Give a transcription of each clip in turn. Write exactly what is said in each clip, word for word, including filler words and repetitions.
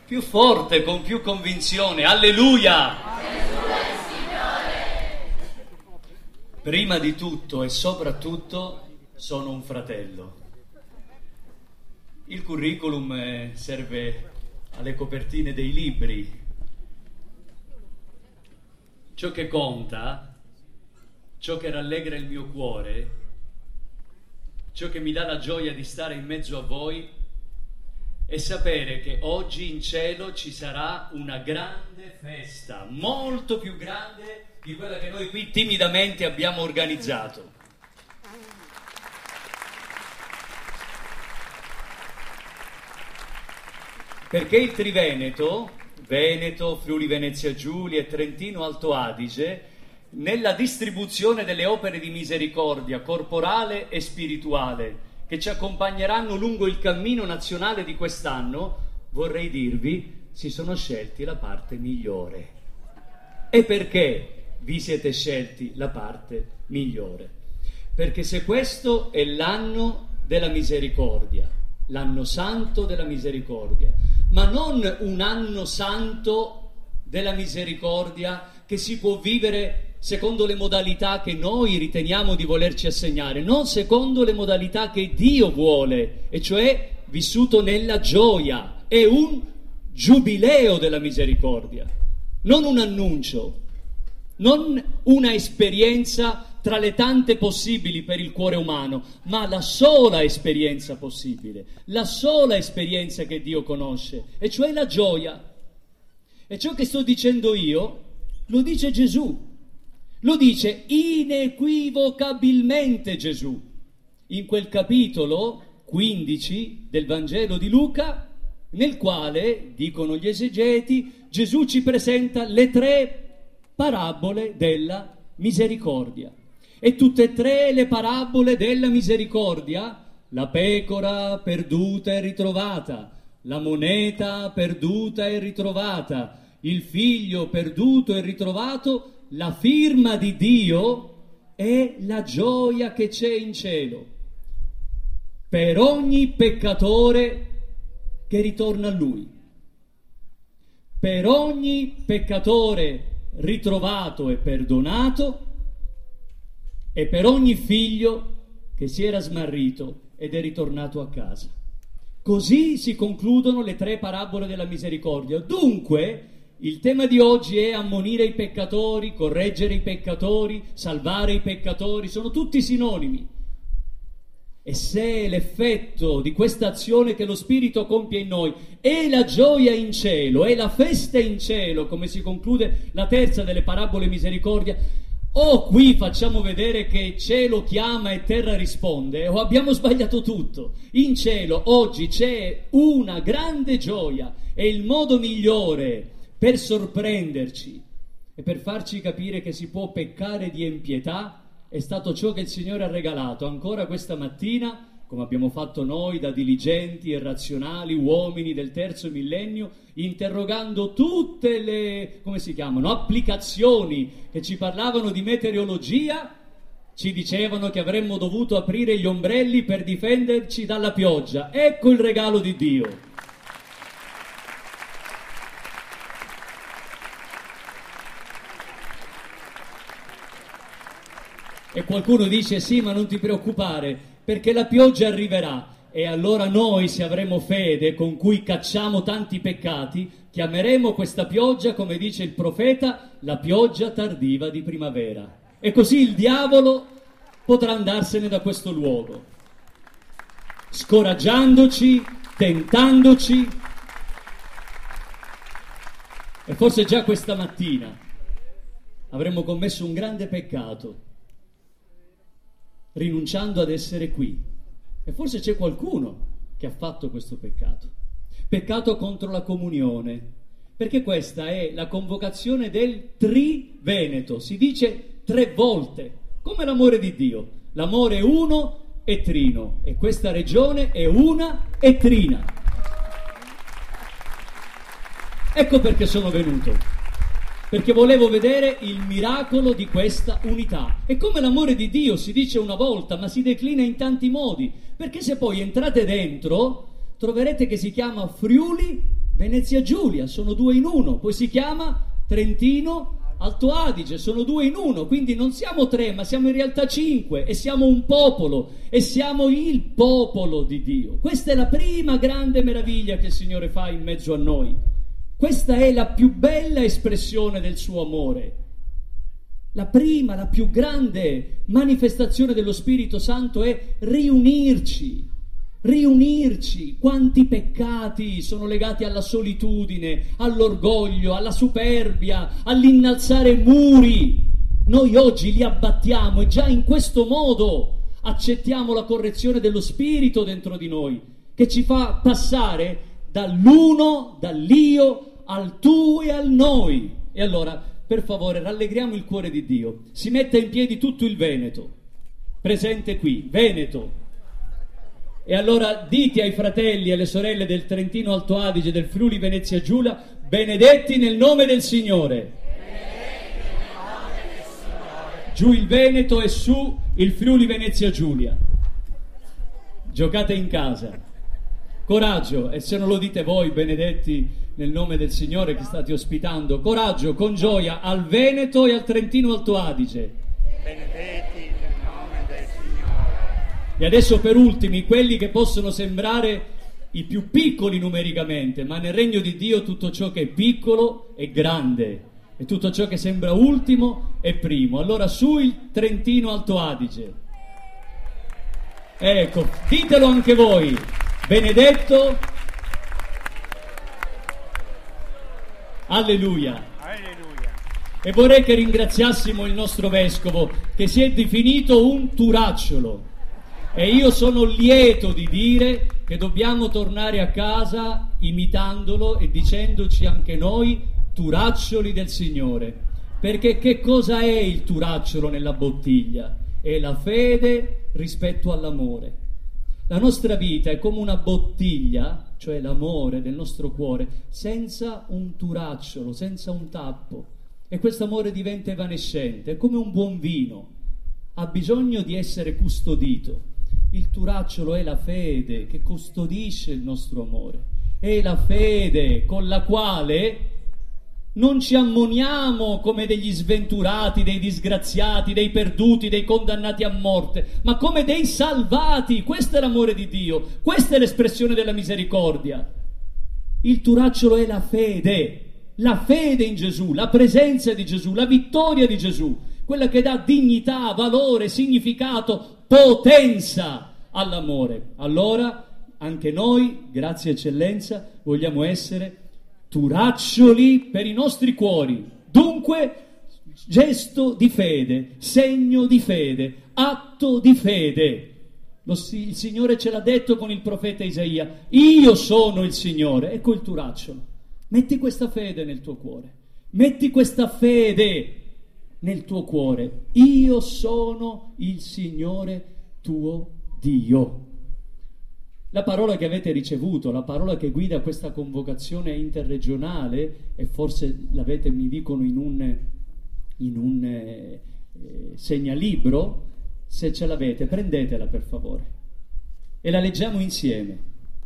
più forte, con più convinzione. Alleluia! Prima di tutto e soprattutto sono un fratello. Il curriculum eh, serve alle copertine dei libri. Ciò che conta, ciò che rallegra il mio cuore, ciò che mi dà la gioia di stare in mezzo a voi è sapere che oggi in cielo ci sarà una grande festa, molto più grande di quella che noi qui timidamente abbiamo organizzato. Perché il Triveneto, Veneto, Friuli Venezia Giulia e Trentino Alto Adige, nella distribuzione delle opere di misericordia corporale e spirituale che ci accompagneranno lungo il cammino nazionale di quest'anno, vorrei dirvi, si sono scelti la parte migliore. E perché vi siete scelti la parte migliore? Perché se questo è l'anno della misericordia, l'anno santo della misericordia, ma non un anno santo della misericordia che si può vivere secondo le modalità che noi riteniamo di volerci assegnare, non secondo le modalità che Dio vuole, e cioè vissuto nella gioia. È un giubileo della misericordia, non un annuncio, non una esperienza tra le tante possibili per il cuore umano, ma la sola esperienza possibile, la sola esperienza che Dio conosce, e cioè la gioia. E ciò che sto dicendo io lo dice Gesù, lo dice inequivocabilmente Gesù in quel capitolo quindici del Vangelo di Luca, nel quale, dicono gli esegeti, Gesù ci presenta le tre parabole della misericordia. E tutte e tre le parabole della misericordia, la pecora perduta e ritrovata, la moneta perduta e ritrovata, il figlio perduto e ritrovato, la firma di Dio è la gioia che c'è in cielo per ogni peccatore che ritorna a Lui, per ogni peccatore ritrovato e perdonato, e per ogni figlio che si era smarrito ed è ritornato a casa. Così si concludono le tre parabole della misericordia. Dunque, il tema di oggi è ammonire i peccatori, correggere i peccatori, salvare i peccatori, sono tutti sinonimi. E se l'effetto di questa azione che lo Spirito compie in noi è la gioia in cielo, è la festa in cielo, come si conclude la terza delle parabole misericordia, o qui facciamo vedere che cielo chiama e terra risponde, o abbiamo sbagliato tutto. In cielo oggi c'è una grande gioia, e il modo migliore per sorprenderci e per farci capire che si può peccare di empietà è stato ciò che il Signore ha regalato ancora questa mattina, come abbiamo fatto noi da diligenti e razionali uomini del terzo millennio, interrogando tutte le, come si chiamano, applicazioni che ci parlavano di meteorologia. Ci dicevano che avremmo dovuto aprire gli ombrelli per difenderci dalla pioggia. Ecco il regalo di Dio. E qualcuno dice: sì, ma non ti preoccupare, perché la pioggia arriverà. E allora noi, se avremo fede con cui cacciamo tanti peccati, chiameremo questa pioggia, come dice il profeta, la pioggia tardiva di primavera. E così il diavolo potrà andarsene da questo luogo, scoraggiandoci, tentandoci. E forse già questa mattina avremmo commesso un grande peccato, rinunciando ad essere qui. E forse c'è qualcuno che ha fatto questo peccato. Peccato contro la comunione, perché questa è la convocazione del Triveneto. Si dice tre volte, come l'amore di Dio. L'amore è uno e trino, e questa regione è una e trina. Ecco perché sono venuto. Perché volevo vedere il miracolo di questa unità. E come l'amore di Dio si dice una volta, ma si declina in tanti modi, perché se poi entrate dentro troverete che si chiama Friuli Venezia Giulia, sono due in uno, poi si chiama Trentino Alto Adige, sono due in uno, quindi non siamo tre, ma siamo in realtà cinque, e siamo un popolo, e siamo il popolo di Dio. Questa è la prima grande meraviglia che il Signore fa in mezzo a noi. Questa è la più bella espressione del suo amore. La prima, la più grande manifestazione dello Spirito Santo è riunirci. Riunirci. Quanti peccati sono legati alla solitudine, all'orgoglio, alla superbia, all'innalzare muri. Noi oggi li abbattiamo e già in questo modo accettiamo la correzione dello Spirito dentro di noi, che ci fa passare dall'uno, dall'io, al tu e al noi. E allora, per favore, rallegriamo il cuore di Dio. Si metta in piedi tutto il Veneto, presente qui, Veneto. E allora dite ai fratelli e alle sorelle del Trentino Alto Adige, del Friuli Venezia Giulia, benedetti nel nome del Signore. Benedetti nel nome del Signore. Giù il Veneto e su il Friuli Venezia Giulia. Giocate in casa. Coraggio, e se non lo dite voi, benedetti nel nome del Signore che state ospitando, coraggio, con gioia, al Veneto e al Trentino Alto Adige. Benedetti nel nome del Signore. E adesso per ultimi, quelli che possono sembrare i più piccoli numericamente, ma nel regno di Dio tutto ciò che è piccolo è grande, e tutto ciò che sembra ultimo è primo. Allora su il Trentino Alto Adige. Ecco, ditelo anche voi. Benedetto, alleluia. Alleluia. E vorrei che ringraziassimo il nostro vescovo, che si è definito un turacciolo, e io sono lieto di dire che dobbiamo tornare a casa imitandolo e dicendoci anche noi turaccioli del Signore, perché che cosa è il turacciolo nella bottiglia? È la fede rispetto all'amore. La nostra vita è come una bottiglia, cioè l'amore del nostro cuore, senza un turacciolo, senza un tappo. E questo amore diventa evanescente, è come un buon vino, ha bisogno di essere custodito. Il turacciolo è la fede che custodisce il nostro amore, è la fede con la quale non ci ammoniamo come degli sventurati, dei disgraziati, dei perduti, dei condannati a morte, ma come dei salvati. Questo è l'amore di Dio, questa è l'espressione della misericordia. Il turacciolo è la fede, la fede in Gesù, la presenza di Gesù, la vittoria di Gesù, quella che dà dignità, valore, significato, potenza all'amore. Allora anche noi, grazie eccellenza, vogliamo essere turaccioli per i nostri cuori. Dunque, gesto di fede, segno di fede, atto di fede. Lo, il Signore ce l'ha detto con il profeta Isaia: io sono il Signore. Ecco il turacciolo. Metti questa fede nel tuo cuore, metti questa fede nel tuo cuore. Io sono il Signore tuo Dio. La parola che avete ricevuto, la parola che guida questa convocazione interregionale, e forse l'avete, mi dicono, in un, in un eh, segnalibro, se ce l'avete, prendetela per favore e la leggiamo insieme.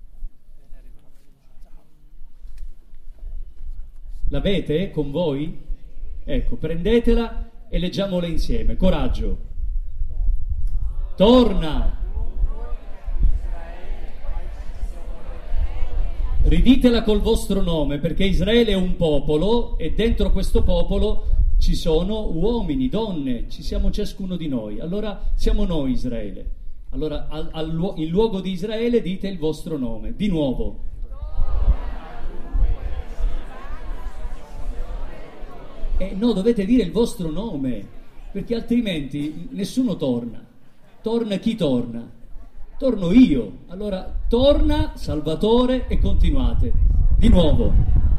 L'avete con voi? Ecco, prendetela e leggiamola insieme. Coraggio. Torna. Riditela col vostro nome, perché Israele è un popolo e dentro questo popolo ci sono uomini, donne, ci siamo ciascuno di noi. Allora siamo noi Israele. Allora al, al, in luogo di Israele dite il vostro nome. Di nuovo. Eh, no, dovete dire il vostro nome, perché altrimenti nessuno torna. Torna chi torna? Torno io. Allora torna Salvatore e continuate. Di nuovo.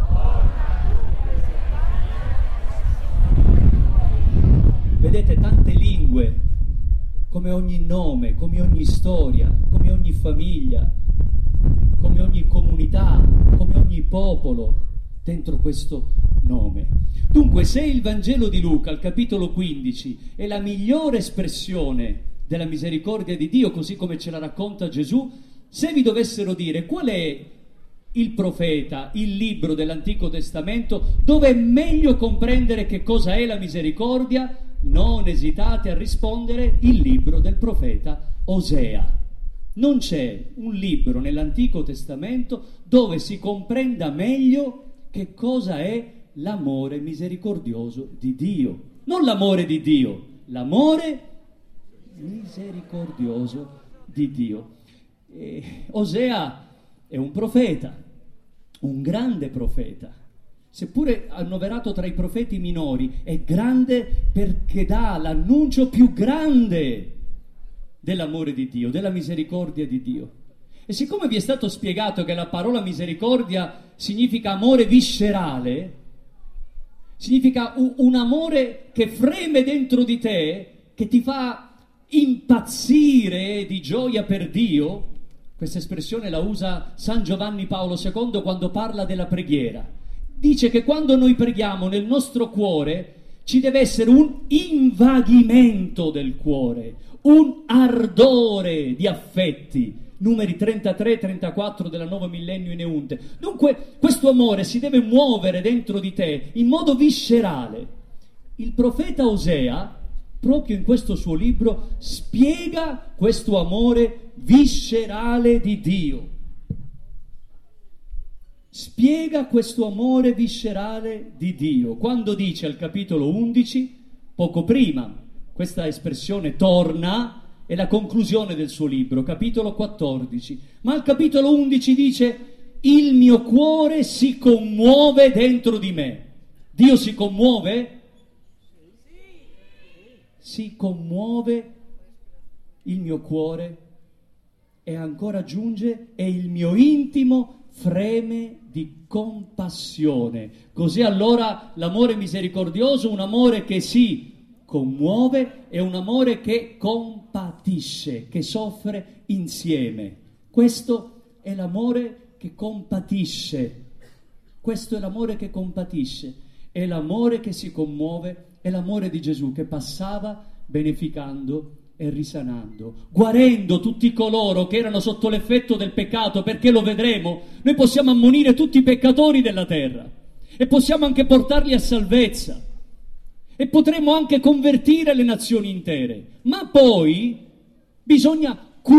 Vedete, tante lingue, come ogni nome, come ogni storia, come ogni famiglia, come ogni comunità, come ogni popolo dentro questo nome. Dunque, se il Vangelo di Luca, al capitolo quindici, è la migliore espressione della misericordia di Dio, così come ce la racconta Gesù, se vi dovessero dire qual è il profeta, il libro dell'Antico Testamento, dove è meglio comprendere che cosa è la misericordia, non esitate a rispondere il libro del profeta Osea. Non c'è un libro nell'Antico Testamento dove si comprenda meglio che cosa è l'amore misericordioso di Dio. Non l'amore di Dio, l'amore misericordioso di Dio. E Osea è un profeta, un grande profeta, seppure annoverato tra i profeti minori, è grande perché dà l'annuncio più grande dell'amore di Dio, della misericordia di Dio. E siccome vi è stato spiegato che la parola misericordia significa amore viscerale, significa un, un amore che freme dentro di te, che ti fa impazzire di gioia per Dio, questa espressione la usa San Giovanni Paolo secondo quando parla della preghiera. Dice che quando noi preghiamo nel nostro cuore ci deve essere un invaghimento del cuore, un ardore di affetti, numeri trentatré trentaquattro della Nuova Millennio in Eunte. Dunque questo amore si deve muovere dentro di te in modo viscerale. Il profeta Osea, proprio in questo suo libro, spiega questo amore viscerale di Dio. Spiega questo amore viscerale di Dio quando dice al capitolo undici, poco prima, questa espressione torna, è la conclusione del suo libro, capitolo quattordici, ma al capitolo undici dice: il mio cuore si commuove dentro di me. Dio si commuove? Si commuove il mio cuore, e ancora aggiunge, e il mio intimo freme di compassione. Così allora l'amore misericordioso, un amore che si commuove, è un amore che compatisce, che soffre insieme. Questo è l'amore che compatisce. Questo è l'amore che compatisce. È l'amore che si commuove, è l'amore di Gesù che passava beneficando e risanando, guarendo tutti coloro che erano sotto l'effetto del peccato, perché lo vedremo. Noi possiamo ammonire tutti i peccatori della terra e possiamo anche portarli a salvezza e potremo anche convertire le nazioni intere, ma poi bisogna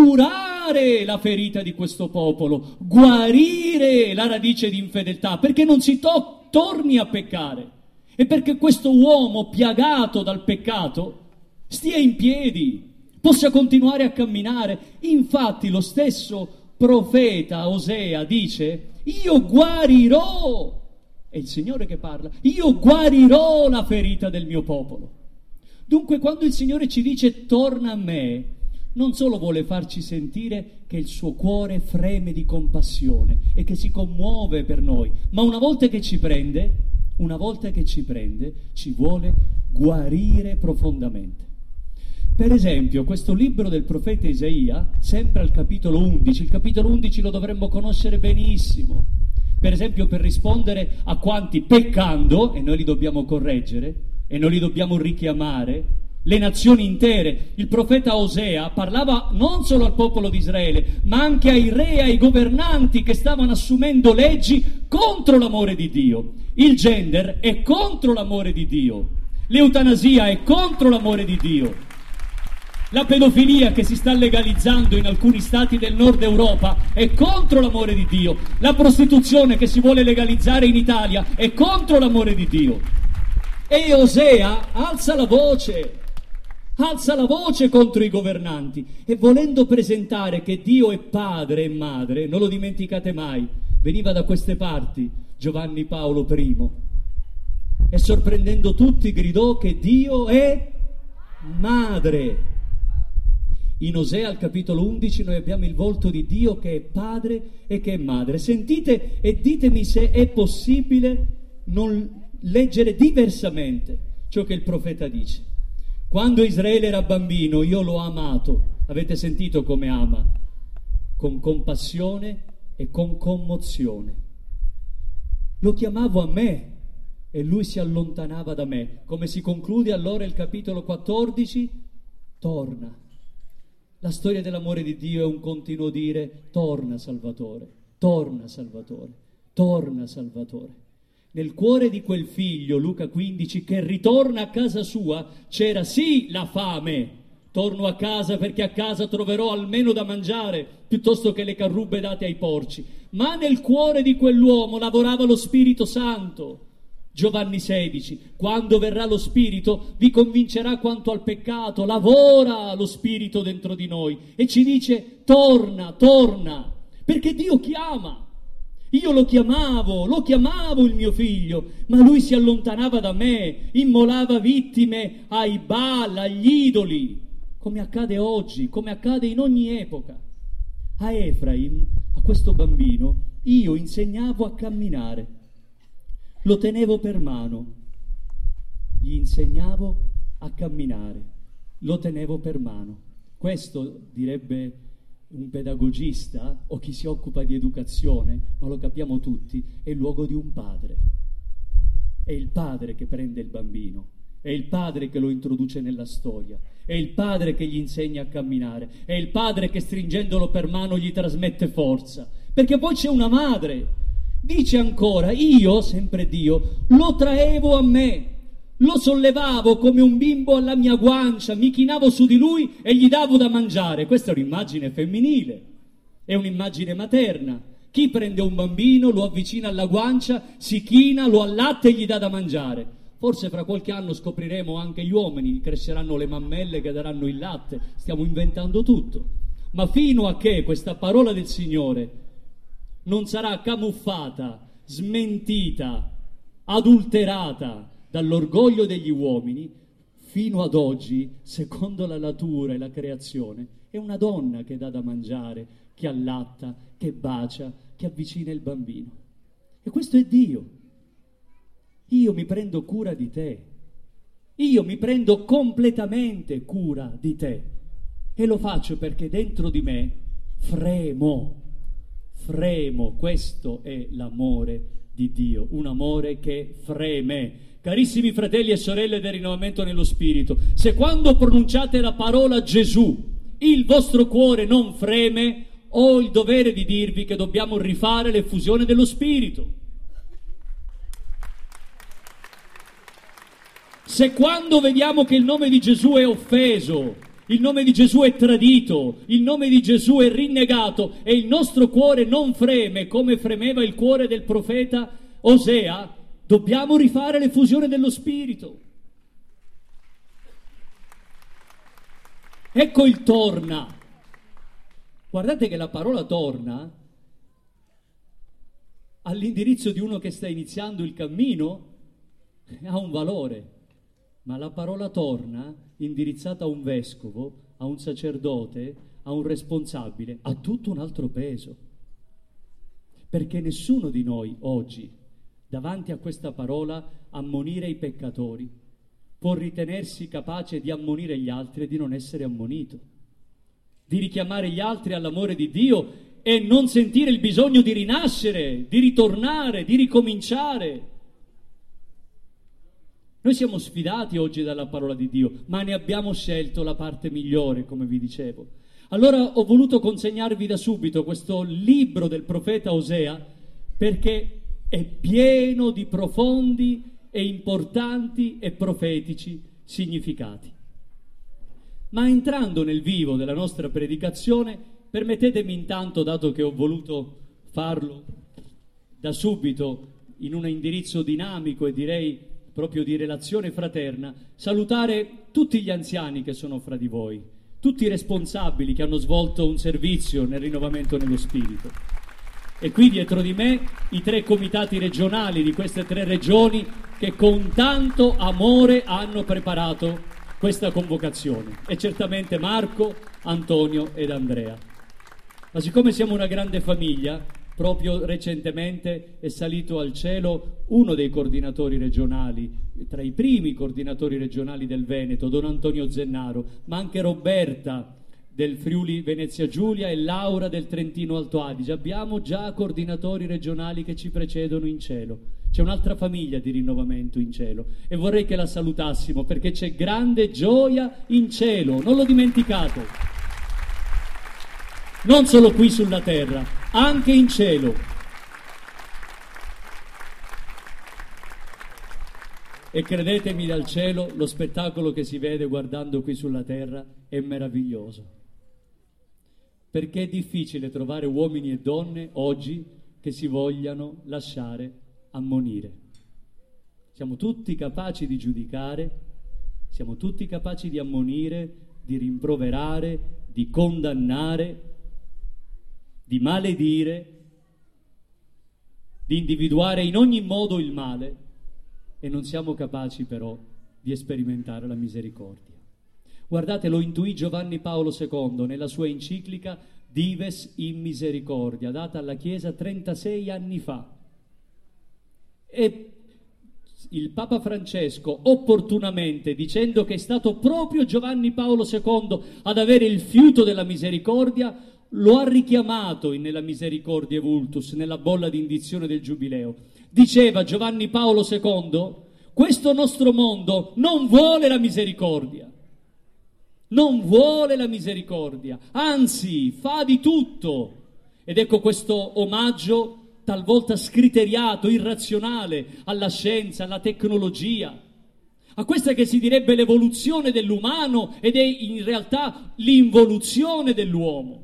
curare la ferita di questo popolo, guarire la radice di infedeltà, perché non si to- torni a peccare e perché questo uomo piagato dal peccato stia in piedi, possa continuare a camminare. Infatti lo stesso profeta Osea dice: io guarirò, è il Signore che parla, io guarirò la ferita del mio popolo. Dunque quando il Signore ci dice torna a me, non solo vuole farci sentire che il suo cuore freme di compassione e che si commuove per noi, ma una volta che ci prende, una volta che ci prende, ci vuole guarire profondamente. Per esempio, questo libro del profeta Isaia, sempre al capitolo undici, il capitolo undici lo dovremmo conoscere benissimo, per esempio per rispondere a quanti peccando, e noi li dobbiamo correggere, e noi li dobbiamo richiamare, le nazioni intere. Il profeta Osea parlava non solo al popolo di Israele, ma anche ai re e ai governanti che stavano assumendo leggi contro l'amore di Dio. Il gender è contro l'amore di Dio, l'eutanasia è contro l'amore di Dio. La pedofilia che si sta legalizzando in alcuni stati del nord Europa è contro l'amore di Dio. La prostituzione che si vuole legalizzare in Italia è contro l'amore di Dio. E Osea alza la voce, alza la voce contro i governanti e volendo presentare che Dio è padre e madre, non lo dimenticate mai, veniva da queste parti Giovanni Paolo primo e sorprendendo tutti gridò che Dio è madre. In Osea al capitolo undici noi abbiamo il volto di Dio che è padre e che è madre. Sentite e ditemi se è possibile non leggere diversamente ciò che il profeta dice. Quando Israele era bambino io l'ho amato, avete sentito come ama? Con compassione e con commozione. Lo chiamavo a me e lui si allontanava da me. Come si conclude allora il capitolo quattordici? Torna. La storia dell'amore di Dio è un continuo dire: torna Salvatore, torna Salvatore, torna Salvatore. Nel cuore di quel figlio, Luca quindici, che ritorna a casa sua, c'era sì la fame. Torno a casa perché a casa troverò almeno da mangiare, piuttosto che le carrubbe date ai porci. Ma nel cuore di quell'uomo lavorava lo Spirito Santo. Giovanni sedici, quando verrà lo Spirito vi convincerà quanto al peccato, lavora lo Spirito dentro di noi e ci dice torna, torna, perché Dio chiama. Io lo chiamavo, lo chiamavo il mio figlio, ma lui si allontanava da me, immolava vittime ai Baal, agli idoli, come accade oggi, come accade in ogni epoca. A Efraim, a questo bambino, io insegnavo a camminare, lo tenevo per mano, gli insegnavo a camminare, lo tenevo per mano. Questo direbbe un pedagogista o chi si occupa di educazione, ma lo capiamo tutti, è il luogo di un padre. È il padre che prende il bambino, è il padre che lo introduce nella storia, è il padre che gli insegna a camminare, è il padre che stringendolo per mano gli trasmette forza, perché poi c'è una madre. Dice ancora, io, sempre Dio, lo traevo a me, lo sollevavo come un bimbo alla mia guancia, mi chinavo su di lui e gli davo da mangiare. Questa è un'immagine femminile, è un'immagine materna. Chi prende un bambino, lo avvicina alla guancia, si china, lo allatta e gli dà da mangiare. Forse fra qualche anno scopriremo anche gli uomini, cresceranno le mammelle che daranno il latte, stiamo inventando tutto. Ma fino a che questa parola del Signore non sarà camuffata, smentita, adulterata dall'orgoglio degli uomini, fino ad oggi, secondo la natura e la creazione, è una donna che dà da mangiare, che allatta, che bacia, che avvicina il bambino. E questo è Dio. Io mi prendo cura di te. Io mi prendo completamente cura di te. E lo faccio perché dentro di me fremo. Fremo, questo è l'amore di Dio, un amore che freme. Carissimi fratelli e sorelle del rinnovamento nello Spirito, se quando pronunciate la parola Gesù il vostro cuore non freme, ho il dovere di dirvi che dobbiamo rifare l'effusione dello Spirito. Se quando vediamo che il nome di Gesù è offeso, il nome di Gesù è tradito, il nome di Gesù è rinnegato e il nostro cuore non freme come fremeva il cuore del profeta Osea, dobbiamo rifare l'effusione dello Spirito. Ecco il torna. Guardate che la parola torna all'indirizzo di uno che sta iniziando il cammino ha un valore, ma la parola torna indirizzata a un vescovo, a un sacerdote, a un responsabile, ha tutto un altro peso. Perché nessuno di noi oggi, davanti a questa parola, ammonire i peccatori, può ritenersi capace di ammonire gli altri e di non essere ammonito, di richiamare gli altri all'amore di Dio e non sentire il bisogno di rinascere, di ritornare, di ricominciare. Noi siamo sfidati oggi dalla parola di Dio, ma ne abbiamo scelto la parte migliore, come vi dicevo. Allora ho voluto consegnarvi da subito questo libro del profeta Osea, perché è pieno di profondi e importanti e profetici significati. Ma entrando nel vivo della nostra predicazione, permettetemi intanto, dato che ho voluto farlo da subito in un indirizzo dinamico e direi proprio di relazione fraterna, salutare tutti gli anziani che sono fra di voi, tutti i responsabili che hanno svolto un servizio nel rinnovamento nello Spirito. E qui dietro di me i tre comitati regionali di queste tre regioni che con tanto amore hanno preparato questa convocazione. E certamente Marco, Antonio ed Andrea. Ma siccome siamo una grande famiglia, proprio recentemente è salito al cielo uno dei coordinatori regionali, tra i primi coordinatori regionali del Veneto, Don Antonio Zennaro, ma anche Roberta del Friuli Venezia Giulia e Laura del Trentino Alto Adige. Abbiamo già coordinatori regionali che ci precedono in cielo. C'è un'altra famiglia di rinnovamento in cielo e vorrei che la salutassimo perché c'è grande gioia in cielo, non lo dimenticate. non solo qui sulla terra, anche in cielo. E credetemi, dal cielo lo spettacolo che si vede guardando qui sulla terra è meraviglioso. Perché è difficile trovare uomini e donne oggi che si vogliano lasciare ammonire. Siamo tutti capaci di giudicare, siamo tutti capaci di ammonire, di rimproverare, di condannare, di maledire, di individuare in ogni modo il male, e non siamo capaci però di sperimentare la misericordia. Guardate, lo intuì Giovanni Paolo secondo nella sua enciclica Dives in Misericordia, data alla Chiesa trentasei anni fa. E il Papa Francesco, opportunamente, dicendo che è stato proprio Giovanni Paolo secondo ad avere il fiuto della misericordia, lo ha richiamato nella Misericordiae Vultus, nella bolla di indizione del Giubileo. Diceva Giovanni Paolo secondo, questo nostro mondo non vuole la misericordia, non vuole la misericordia, anzi fa di tutto. Ed ecco questo omaggio talvolta scriteriato, irrazionale, alla scienza, alla tecnologia, a questa che si direbbe l'evoluzione dell'umano ed è in realtà l'involuzione dell'uomo.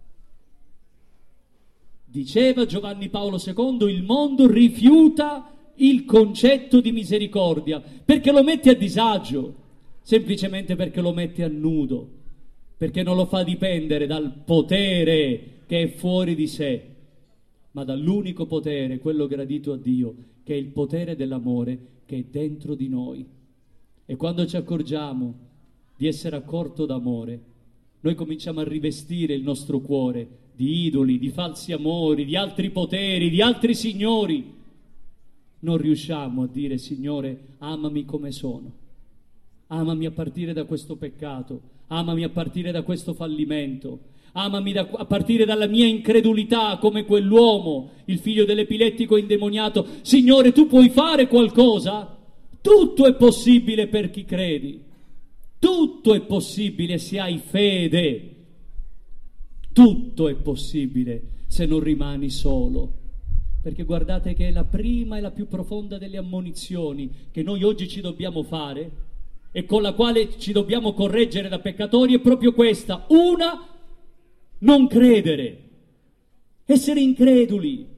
Diceva Giovanni Paolo secondo, il mondo rifiuta il concetto di misericordia perché lo mette a disagio, semplicemente perché lo mette a nudo, perché non lo fa dipendere dal potere che è fuori di sé, ma dall'unico potere, quello gradito a Dio, che è il potere dell'amore che è dentro di noi. E quando ci accorgiamo di essere accorto d'amore, noi cominciamo a rivestire il nostro cuore di idoli, di falsi amori, di altri poteri, di altri signori. Non riusciamo a dire: Signore, amami come sono, amami a partire da questo peccato, amami a partire da questo fallimento, amami da, a partire dalla mia incredulità, come quell'uomo, il figlio dell'epilettico indemoniato. Signore, tu puoi fare qualcosa? Tutto è possibile per chi credi, tutto è possibile se hai fede. Tutto è possibile se non rimani solo, perché guardate che la prima e la più profonda delle ammonizioni che noi oggi ci dobbiamo fare e con la quale ci dobbiamo correggere da peccatori è proprio questa: una, non credere, essere increduli.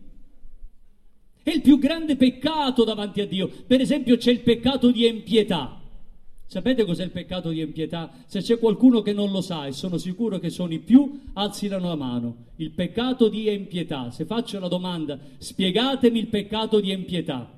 È il più grande peccato davanti a Dio. Per esempio c'è il peccato di empietà. Sapete cos'è il peccato di empietà? Se c'è qualcuno che non lo sa, e sono sicuro che sono i più, alzino la mano. Il peccato di empietà. Se faccio la domanda, spiegatemi il peccato di empietà.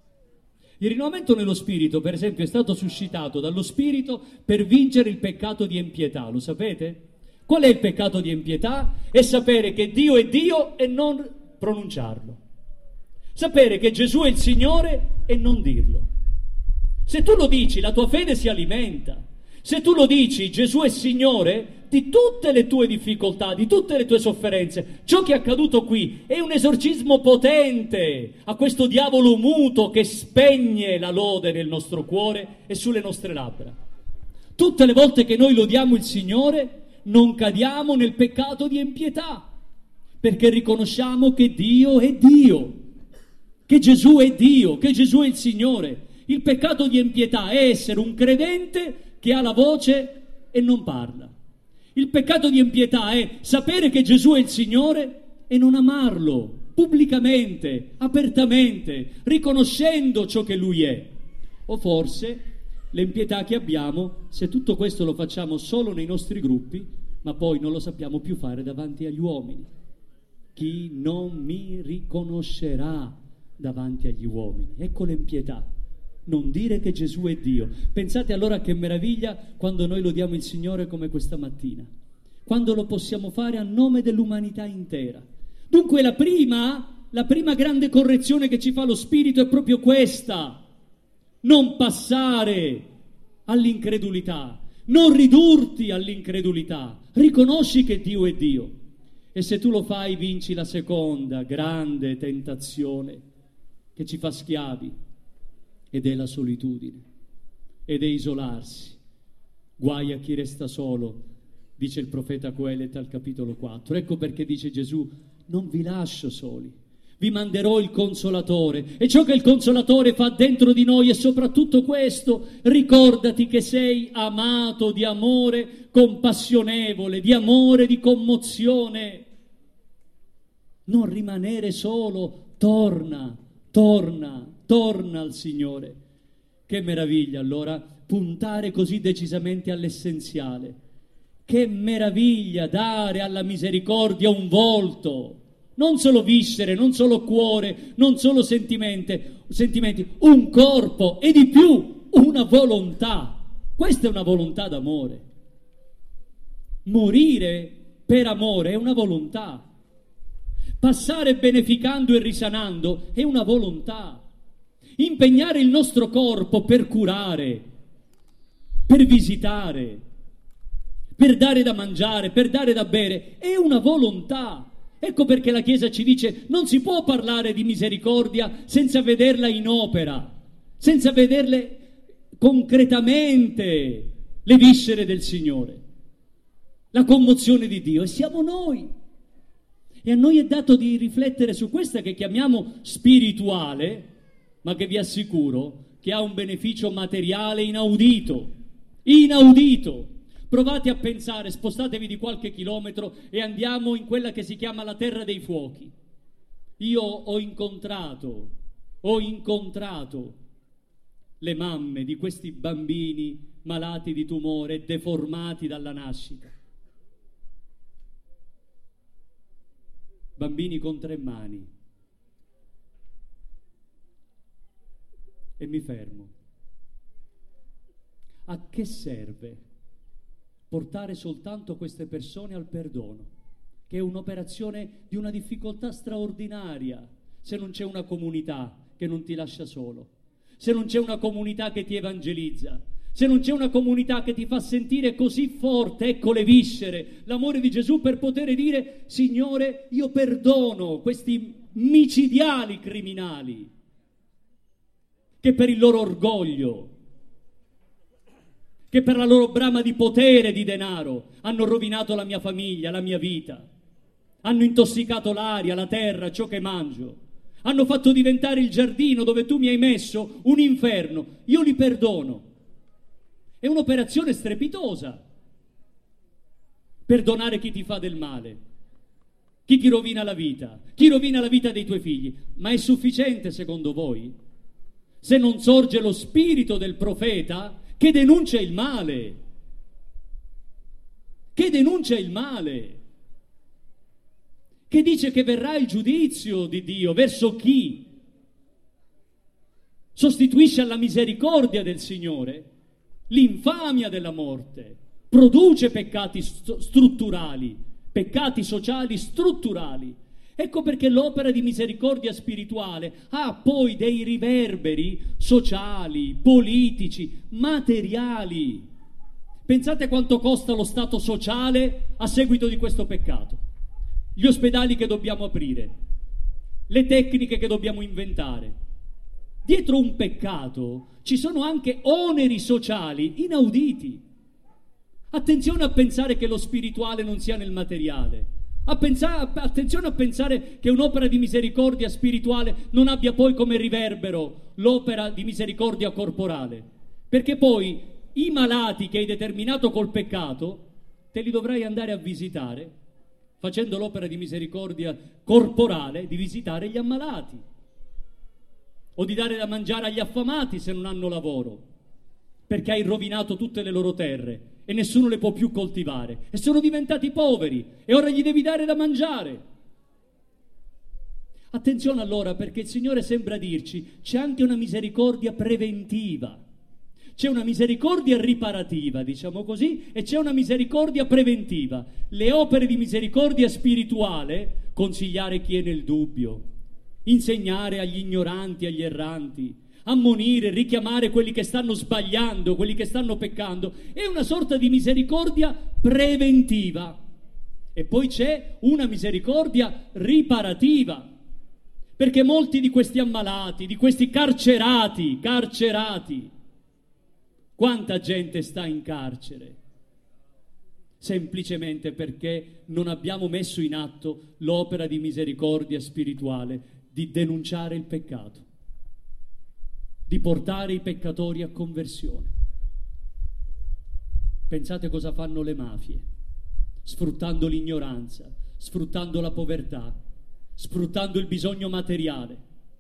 Il rinnovamento nello spirito, per esempio, è stato suscitato dallo spirito per vincere il peccato di empietà. Lo sapete? Qual è il peccato di empietà? È sapere che Dio è Dio e non pronunciarlo. Sapere che Gesù è il Signore e non dirlo. Se tu lo dici, la tua fede si alimenta. Se tu lo dici, Gesù è Signore di tutte le tue difficoltà, di tutte le tue sofferenze. Ciò che è accaduto qui è un esorcismo potente a questo diavolo muto che spegne la lode nel nostro cuore e sulle nostre labbra. Tutte le volte che noi lodiamo il Signore, non cadiamo nel peccato di empietà, perché riconosciamo che Dio è Dio, che Gesù è Dio, che Gesù è il Signore. Il peccato di empietà è essere un credente che ha la voce e non parla. Il peccato di empietà è sapere che Gesù è il Signore e non amarlo pubblicamente, apertamente, riconoscendo ciò che Lui è. O forse l'empietà che abbiamo se tutto questo lo facciamo solo nei nostri gruppi, ma poi non lo sappiamo più fare davanti agli uomini. Chi non mi riconoscerà davanti agli uomini? Ecco l'empietà. Non dire che Gesù è Dio. Pensate allora che meraviglia quando noi lodiamo il Signore come questa mattina, quando lo possiamo fare a nome dell'umanità intera. Dunque la prima, la prima grande correzione che ci fa lo Spirito è proprio questa: non passare all'incredulità, non ridurti all'incredulità, riconosci che Dio è Dio. E se tu lo fai, vinci la seconda grande tentazione che ci fa schiavi, ed è la solitudine, ed è isolarsi. Guai a chi resta solo dice il profeta Coelet al capitolo quattro. Ecco perché dice Gesù: non vi lascio soli, vi manderò il Consolatore. E ciò che il Consolatore fa dentro di noi è soprattutto questo: ricordati che sei amato di amore compassionevole, di amore, di commozione. Non rimanere solo, torna, torna, torna al Signore. Che meraviglia allora puntare così decisamente all'essenziale. Che meraviglia dare alla misericordia un volto, non solo viscere, non solo cuore, non solo sentimenti, sentimenti, un corpo e di più una volontà. Questa è una volontà d'amore. Morire per amore è una volontà. Passare beneficando e risanando è una volontà. Impegnare il nostro corpo per curare, per visitare, per dare da mangiare, per dare da bere, è una volontà. Ecco perché la Chiesa ci dice: non si può parlare di misericordia senza vederla in opera, senza vederle concretamente le viscere del Signore, la commozione di Dio, e siamo noi. E a noi è dato di riflettere su questa che chiamiamo spirituale, ma che vi assicuro che ha un beneficio materiale inaudito, inaudito. Provate a pensare, spostatevi di qualche chilometro e andiamo in quella che si chiama la Terra dei Fuochi. Io ho incontrato, ho incontrato le mamme di questi bambini malati di tumore, deformati dalla nascita. Bambini con tre mani. E mi fermo. A che serve portare soltanto queste persone al perdono, che è un'operazione di una difficoltà straordinaria, se non c'è una comunità che non ti lascia solo, se non c'è una comunità che ti evangelizza, se non c'è una comunità che ti fa sentire così forte, ecco le viscere, l'amore di Gesù, per poter dire: Signore, io perdono questi micidiali criminali che per il loro orgoglio, che per la loro brama di potere e di denaro hanno rovinato la mia famiglia, la mia vita, hanno intossicato l'aria, la terra, ciò che mangio, hanno fatto diventare il giardino dove tu mi hai messo un inferno. Io li perdono. È un'operazione strepitosa perdonare chi ti fa del male, chi ti rovina la vita, chi rovina la vita dei tuoi figli. Ma è sufficiente secondo voi se non sorge lo spirito del profeta che denuncia il male, che denuncia il male, che dice che verrà il giudizio di Dio verso chi sostituisce alla misericordia del Signore l'infamia della morte, produce peccati st- strutturali, peccati sociali strutturali. Ecco perché l'opera di misericordia spirituale ha poi dei riverberi sociali, politici, materiali. Pensate quanto costa lo stato sociale a seguito di questo peccato. Gli ospedali che dobbiamo aprire, le tecniche che dobbiamo inventare. Dietro un peccato ci sono anche oneri sociali inauditi. Attenzione a pensare che lo spirituale non sia nel materiale. A pensare, attenzione a pensare che un'opera di misericordia spirituale non abbia poi come riverbero l'opera di misericordia corporale, perché poi i malati che hai determinato col peccato te li dovrai andare a visitare, facendo l'opera di misericordia corporale di visitare gli ammalati, o di dare da mangiare agli affamati se non hanno lavoro, perché hai rovinato tutte le loro terre e nessuno le può più coltivare, e sono diventati poveri e ora gli devi dare da mangiare. Attenzione allora, perché il Signore sembra dirci: c'è anche una misericordia preventiva, c'è una misericordia riparativa, diciamo così, e c'è una misericordia preventiva. Le opere di misericordia spirituale: consigliare chi è nel dubbio, insegnare agli ignoranti, agli erranti, ammonire, richiamare quelli che stanno sbagliando, quelli che stanno peccando, è una sorta di misericordia preventiva. E poi c'è una misericordia riparativa, perché molti di questi ammalati, di questi carcerati, carcerati, quanta gente sta in carcere? semplicemente perché non abbiamo messo in atto l'opera di misericordia spirituale di denunciare il peccato, di portare i peccatori a conversione. Pensate cosa fanno le mafie, sfruttando l'ignoranza, sfruttando la povertà, sfruttando il bisogno materiale.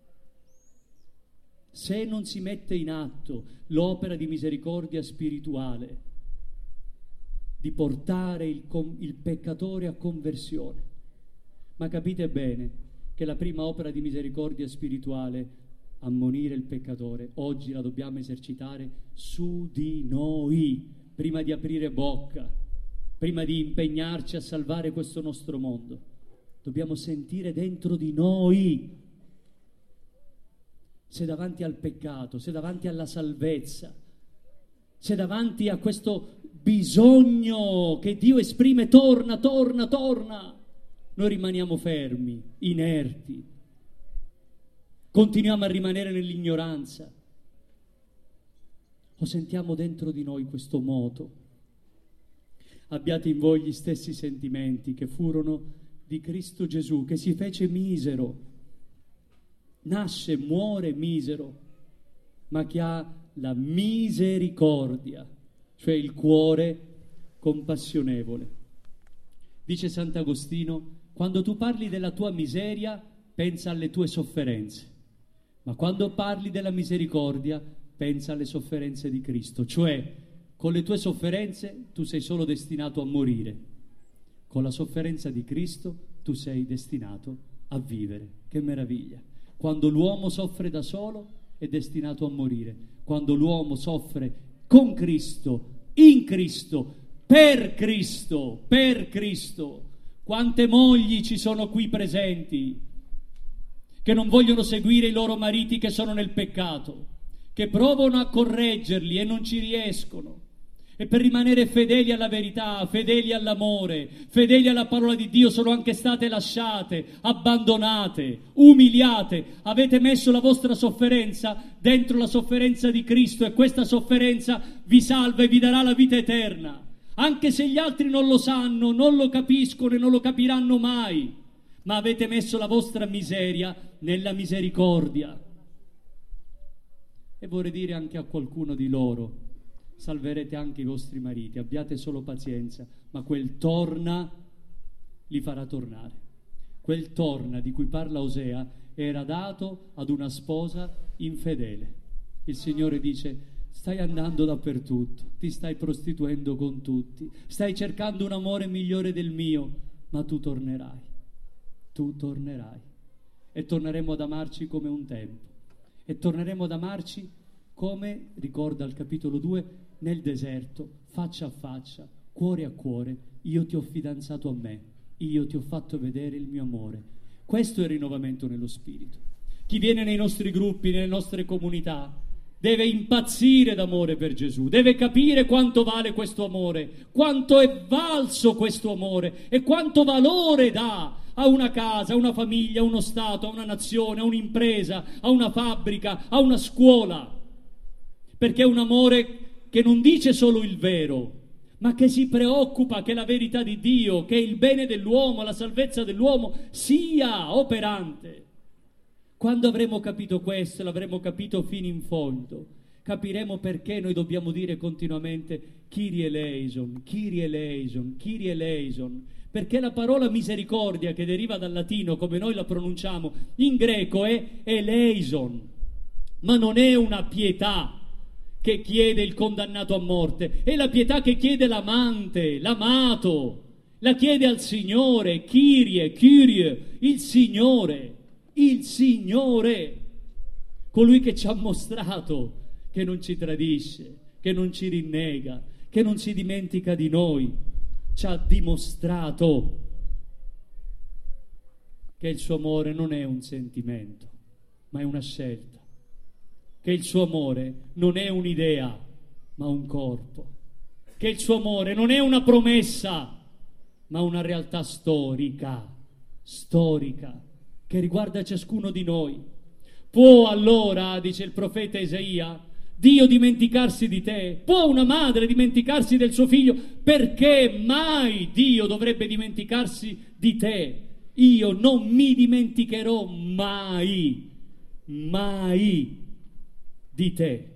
Se non si mette in atto l'opera di misericordia spirituale, di portare il, il peccatore a conversione, ma capite bene che la prima opera di misericordia spirituale, ammonire il peccatore, oggi la dobbiamo esercitare su di noi, prima di aprire bocca, prima di impegnarci a salvare questo nostro mondo. Dobbiamo sentire dentro di noi se davanti al peccato, se davanti alla salvezza, se davanti a questo bisogno che Dio esprime, torna, torna, torna, noi rimaniamo fermi, inerti, continuiamo a rimanere nell'ignoranza, o sentiamo dentro di noi questo moto: abbiate in voi gli stessi sentimenti che furono di Cristo Gesù, che si fece misero, nasce, muore misero, ma che ha la misericordia, cioè il cuore compassionevole. Dice Sant'Agostino: quando tu parli della tua miseria, pensa alle tue sofferenze, ma quando parli della misericordia, pensa alle sofferenze di Cristo. Cioè, con le tue sofferenze tu sei solo destinato a morire, con la sofferenza di Cristo tu sei destinato a vivere. Che meraviglia! Quando l'uomo soffre da solo è destinato a morire, quando l'uomo soffre con Cristo, in Cristo, per Cristo, per Cristo. Quante mogli ci sono qui presenti che non vogliono seguire i loro mariti che sono nel peccato, che provano a correggerli e non ci riescono, e per rimanere fedeli alla verità, fedeli all'amore, fedeli alla parola di Dio, sono anche state lasciate, abbandonate, umiliate. Avete messo la vostra sofferenza dentro la sofferenza di Cristo, e questa sofferenza vi salva e vi darà la vita eterna, anche se gli altri non lo sanno, non lo capiscono e non lo capiranno mai, ma avete messo la vostra miseria nella misericordia. E vorrei dire anche a qualcuno di loro: salverete anche i vostri mariti, abbiate solo pazienza, ma quel torna li farà tornare. Quel torna di cui parla Osea era dato ad una sposa infedele. Il Signore dice: stai andando dappertutto, ti stai prostituendo con tutti, stai cercando un amore migliore del mio, ma tu tornerai, tu tornerai, e torneremo ad amarci come un tempo, e torneremo ad amarci come, ricorda il capitolo due, nel deserto, faccia a faccia, cuore a cuore. Io ti ho fidanzato a me, io ti ho fatto vedere il mio amore. Questo è il rinnovamento nello spirito. Chi viene nei nostri gruppi, nelle nostre comunità, deve impazzire d'amore per Gesù, deve capire quanto vale questo amore, quanto è valso questo amore e quanto valore dà a una casa, a una famiglia, a uno Stato, a una nazione, a un'impresa, a una fabbrica, a una scuola. Perché è un amore che non dice solo il vero, ma che si preoccupa che la verità di Dio, che il bene dell'uomo, la salvezza dell'uomo sia operante. Quando avremo capito questo, l'avremo capito fino in fondo, capiremo perché noi dobbiamo dire continuamente Kyrie eleison, Kyrie eleison, Kyrie eleison, perché la parola misericordia, che deriva dal latino come noi la pronunciamo, in greco è eleison, ma non è una pietà che chiede il condannato a morte, è la pietà che chiede l'amante, l'amato, la chiede al Signore, Kyrie, Kyrie, il Signore, il Signore, colui che ci ha mostrato che non ci tradisce, che non ci rinnega, che non si dimentica di noi, ci ha dimostrato che il suo amore non è un sentimento, ma è una scelta, che il suo amore non è un'idea, ma un corpo, che il suo amore non è una promessa, ma una realtà storica, storica, che riguarda ciascuno di noi. Può allora, dice il profeta Isaia, Dio dimenticarsi di te? Può una madre dimenticarsi del suo figlio? Perché mai Dio dovrebbe dimenticarsi di te? Io non mi dimenticherò mai, mai di te.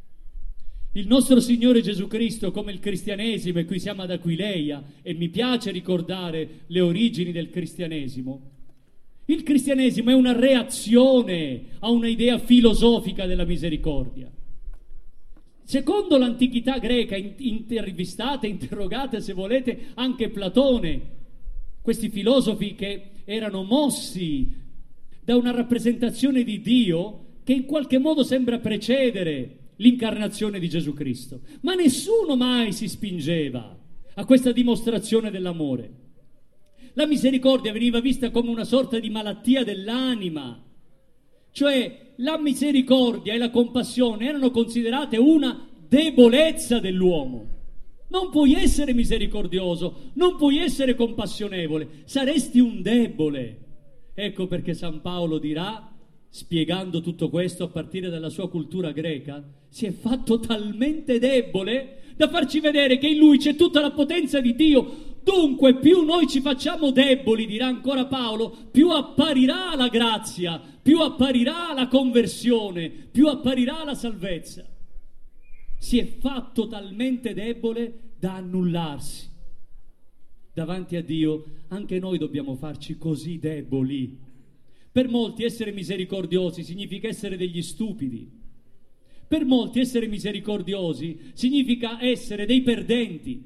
Il nostro Signore Gesù Cristo, come il cristianesimo, e qui siamo ad Aquileia, e mi piace ricordare le origini del cristianesimo, il cristianesimo è una reazione a un'idea filosofica della misericordia. Secondo l'antichità greca, intervistate, interrogate se volete anche Platone, questi filosofi che erano mossi da una rappresentazione di Dio che in qualche modo sembra precedere l'incarnazione di Gesù Cristo, ma nessuno mai si spingeva a questa dimostrazione dell'amore. La misericordia veniva vista come una sorta di malattia dell'anima, cioè la misericordia e la compassione erano considerate una debolezza dell'uomo. Non puoi essere misericordioso, non puoi essere compassionevole, saresti un debole. Ecco perché San Paolo dirà, spiegando tutto questo a partire dalla sua cultura greca, si è fatto talmente debole da farci vedere che in lui c'è tutta la potenza di Dio. Dunque, più noi ci facciamo deboli, dirà ancora Paolo, più apparirà la grazia, più apparirà la conversione, più apparirà la salvezza. Si è fatto talmente debole da annullarsi. Davanti a Dio anche noi dobbiamo farci così deboli. Per molti essere misericordiosi significa essere degli stupidi. Per molti essere misericordiosi significa essere dei perdenti.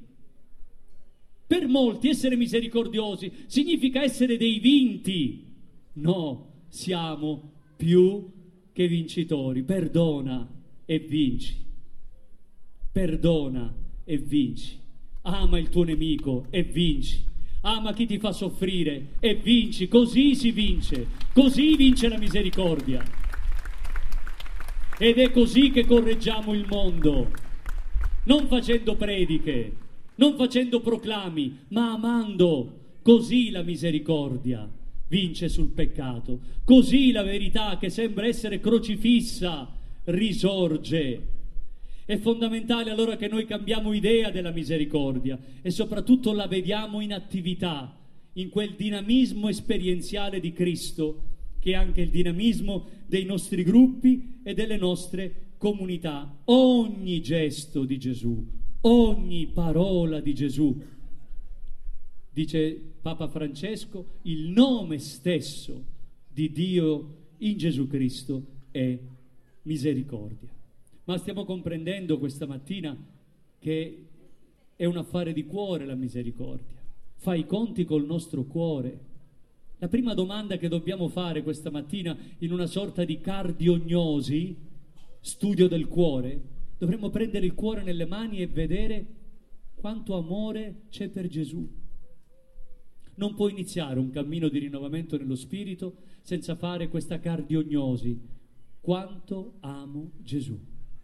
Per molti essere misericordiosi significa essere dei vinti. No, siamo più che vincitori. Perdona e vinci. Perdona e vinci. Ama il tuo nemico e vinci. Ama chi ti fa soffrire e vinci. Così si vince. Così vince la misericordia. Ed è così che correggiamo il mondo. Non facendo prediche, non facendo proclami, ma amando. Così la misericordia vince sul peccato. Così la verità, che sembra essere crocifissa, risorge. È fondamentale allora che noi cambiamo idea della misericordia e soprattutto la vediamo in attività, in quel dinamismo esperienziale di Cristo, che è anche il dinamismo dei nostri gruppi e delle nostre comunità. Ogni gesto di Gesù, ogni parola di Gesù, dice Papa Francesco, il nome stesso di Dio in Gesù Cristo è misericordia. Ma stiamo comprendendo questa mattina che è un affare di cuore la misericordia. Fa i conti col nostro cuore. La prima domanda che dobbiamo fare questa mattina, in una sorta di cardiognosi, studio del cuore, dovremmo prendere il cuore nelle mani e vedere quanto amore c'è per Gesù. Non può iniziare un cammino di rinnovamento nello spirito senza fare questa cardiognosi. Quanto amo Gesù?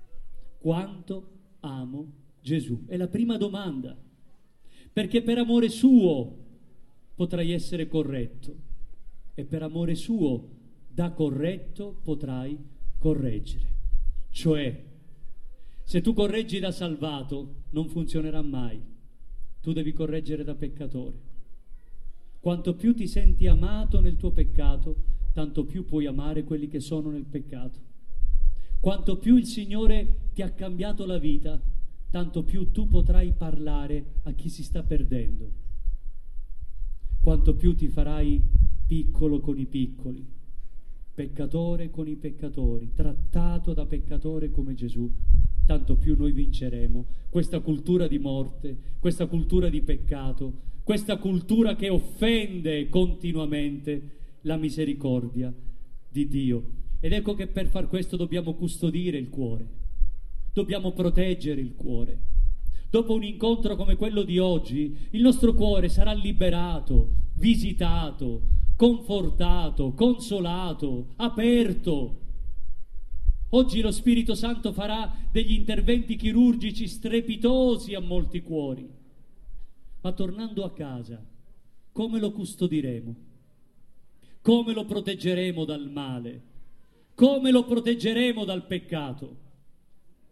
Quanto amo Gesù? È la prima domanda, perché per amore suo potrai essere corretto e per amore suo da corretto potrai correggere. Cioè, se tu correggi da salvato non funzionerà mai, tu devi correggere da peccatore. Quanto più ti senti amato nel tuo peccato, tanto più puoi amare quelli che sono nel peccato. Quanto più il Signore ti ha cambiato la vita, tanto più tu potrai parlare a chi si sta perdendo. Quanto più ti farai piccolo con i piccoli, peccatore con i peccatori, trattato da peccatore come Gesù, tanto più noi vinceremo questa cultura di morte, questa cultura di peccato, questa cultura che offende continuamente la misericordia di Dio. Ed ecco che per far questo dobbiamo custodire il cuore, dobbiamo proteggere il cuore. Dopo un incontro come quello di oggi, il nostro cuore sarà liberato, visitato, confortato, consolato, aperto. Oggi lo Spirito Santo farà degli interventi chirurgici strepitosi a molti cuori. Ma tornando a casa, come lo custodiremo? Come lo proteggeremo dal male? Come lo proteggeremo dal peccato?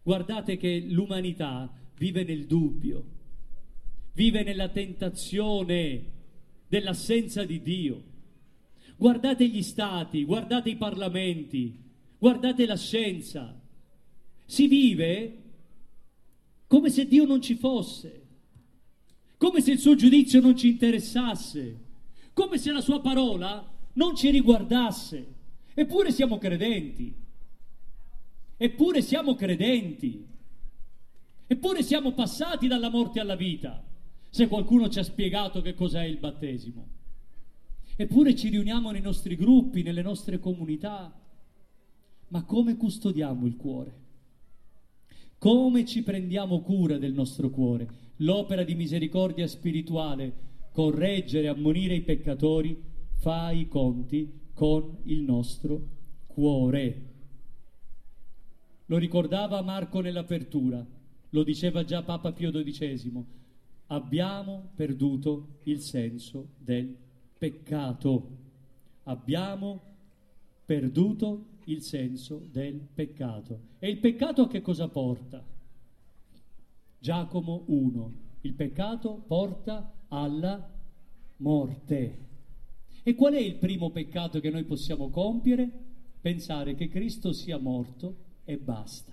Guardate che l'umanità vive nel dubbio, vive nella tentazione dell'assenza di Dio. Guardate gli stati, guardate i parlamenti, guardate la scienza. Si vive come se Dio non ci fosse, come se il suo giudizio non ci interessasse, come se la sua parola non ci riguardasse. Eppure siamo credenti, eppure siamo credenti, eppure siamo passati dalla morte alla vita, se qualcuno ci ha spiegato che cos'è il battesimo. Eppure ci riuniamo nei nostri gruppi, nelle nostre comunità. Ma come custodiamo il cuore? Come ci prendiamo cura del nostro cuore? L'opera di misericordia spirituale, correggere e ammonire i peccatori, fa i conti con il nostro cuore. Lo ricordava Marco nell'apertura, lo diceva già Papa Pio dodicesimo. Abbiamo perduto il senso del peccato. Abbiamo perduto il senso del peccato. E il peccato a che cosa porta? Giacomo uno. Il peccato porta alla morte. E qual è il primo peccato che noi possiamo compiere? Pensare che Cristo sia morto e basta.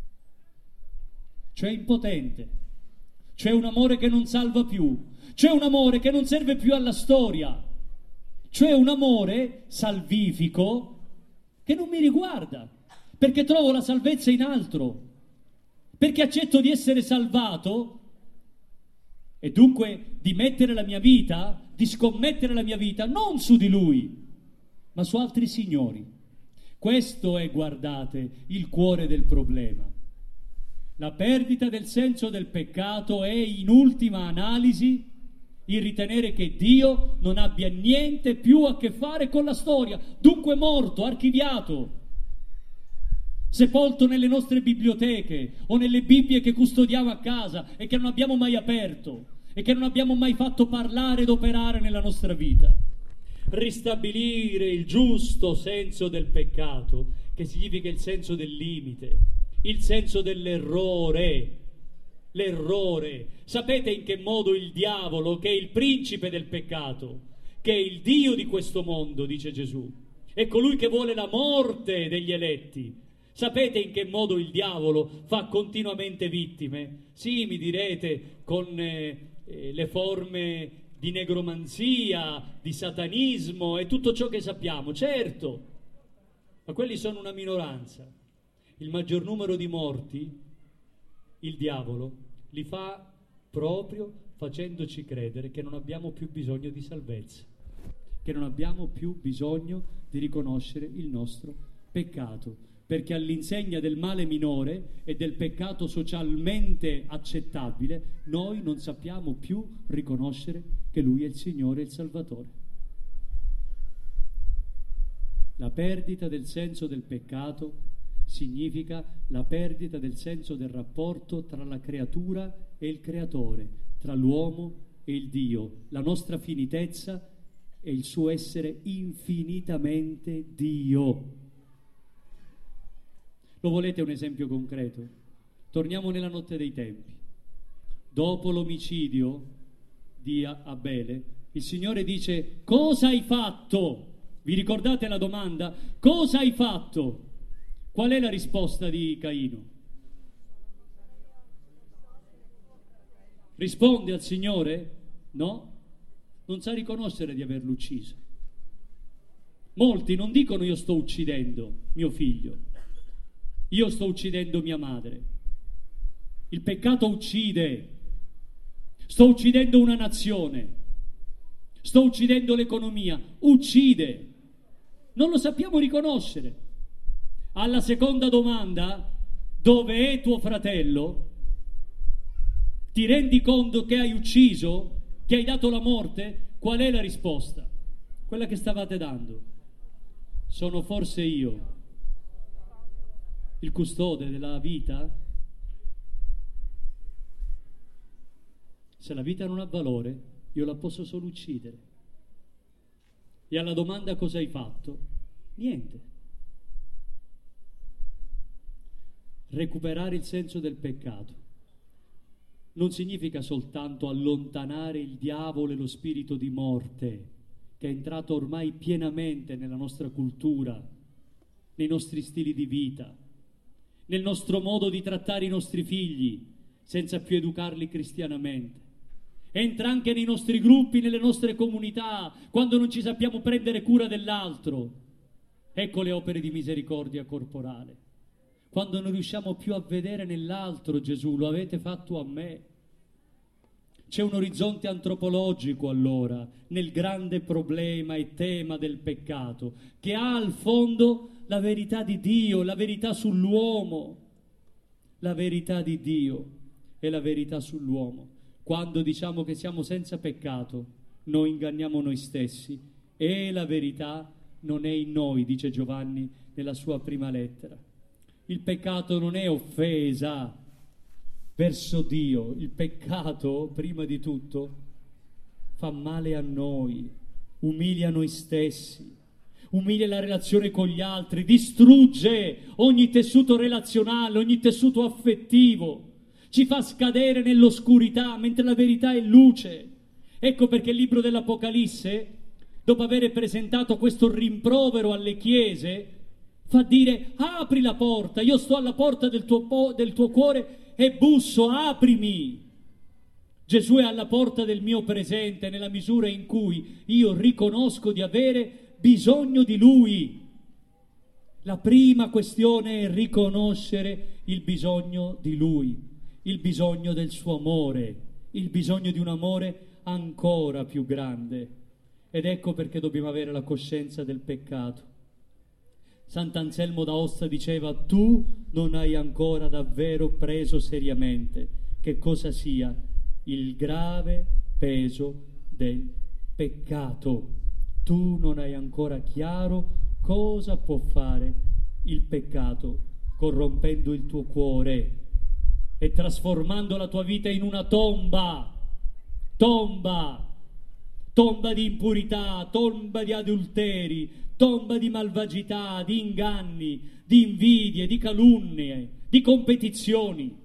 Cioè impotente. C'è un amore che non salva più. C'è un amore che non serve più alla storia. C'è un amore salvifico che non mi riguarda, perché trovo la salvezza in altro, perché accetto di essere salvato e dunque di mettere la mia vita, di scommettere la mia vita non su di Lui, ma su altri signori. Questo è, guardate, il cuore del problema. La perdita del senso del peccato è, in ultima analisi, il ritenere che Dio non abbia niente più a che fare con la storia, dunque morto, archiviato, sepolto nelle nostre biblioteche o nelle Bibbie che custodiamo a casa e che non abbiamo mai aperto e che non abbiamo mai fatto parlare ed operare nella nostra vita. Ristabilire il giusto senso del peccato, che significa il senso del limite, il senso dell'errore. L'errore. Sapete in che modo il diavolo, che è il principe del peccato, che è il Dio di questo mondo, dice Gesù, è colui che vuole la morte degli eletti. Sapete in che modo il diavolo fa continuamente vittime? Sì, mi direte, con eh, eh, le forme di negromanzia, di satanismo e tutto ciò che sappiamo, certo, ma quelli sono una minoranza. Il maggior numero di morti il diavolo li fa proprio facendoci credere che non abbiamo più bisogno di salvezza, che non abbiamo più bisogno di riconoscere il nostro peccato, perché all'insegna del male minore e del peccato socialmente accettabile noi non sappiamo più riconoscere che Lui è il Signore e il Salvatore. La perdita del senso del peccato significa la perdita del senso del rapporto tra la creatura e il creatore, tra l'uomo e il Dio, la nostra finitezza e il suo essere infinitamente Dio. Lo volete un esempio concreto? Torniamo nella notte dei tempi. Dopo l'omicidio di Abele, il Signore dice: cosa hai fatto? Vi ricordate la domanda? Cosa hai fatto? Qual è la risposta di Caino? Risponde al Signore? No, non sa riconoscere di averlo ucciso. Molti non dicono: io sto uccidendo mio figlio, io sto uccidendo mia madre. Il peccato uccide. Sto uccidendo una nazione, sto uccidendo l'economia, uccide. Non lo sappiamo riconoscere. Alla seconda domanda, dove è tuo fratello? Ti rendi conto che hai ucciso, che hai dato la morte? Qual è la risposta? Quella che stavate dando. Sono forse io il custode della vita? Se la vita non ha valore, io la posso solo uccidere. E alla domanda cosa hai fatto? Niente. recuperare il senso del peccato non significa soltanto allontanare il diavolo e lo spirito di morte che è entrato ormai pienamente nella nostra cultura, nei nostri stili di vita, nel nostro modo di trattare i nostri figli senza più educarli cristianamente. Entra anche nei nostri gruppi, nelle nostre comunità, quando non ci sappiamo prendere cura dell'altro. Ecco le opere di misericordia corporale. Quando non riusciamo più a vedere nell'altro Gesù, lo avete fatto a me. C'è un orizzonte antropologico allora nel grande problema e tema del peccato, che ha al fondo la verità di Dio, la verità sull'uomo, la verità di Dio e la verità sull'uomo. Quando diciamo che siamo senza peccato, noi inganniamo noi stessi e la verità non è in noi, dice Giovanni nella sua prima lettera. Il peccato non è offesa verso Dio, il peccato, prima di tutto, fa male a noi, umilia noi stessi, umilia la relazione con gli altri, distrugge ogni tessuto relazionale, ogni tessuto affettivo, ci fa scadere nell'oscurità, mentre la verità è luce. Ecco perché il libro dell'Apocalisse, dopo aver presentato questo rimprovero alle chiese, fa dire: apri la porta, io sto alla porta del tuo, po- del tuo cuore e busso, aprimi. Gesù è alla porta del mio presente nella misura in cui io riconosco di avere bisogno di Lui. La prima questione è riconoscere il bisogno di Lui, il bisogno del suo amore, il bisogno di un amore ancora più grande. Ed ecco perché dobbiamo avere la coscienza del peccato. Sant'Anselmo d'Aosta diceva: tu non hai ancora davvero preso seriamente che cosa sia il grave peso del peccato. Tu non hai ancora chiaro cosa può fare il peccato corrompendo il tuo cuore e trasformando la tua vita in una tomba, tomba, tomba di impurità, tomba di adulteri, tomba di malvagità, di inganni, di invidie, di calunnie, di competizioni.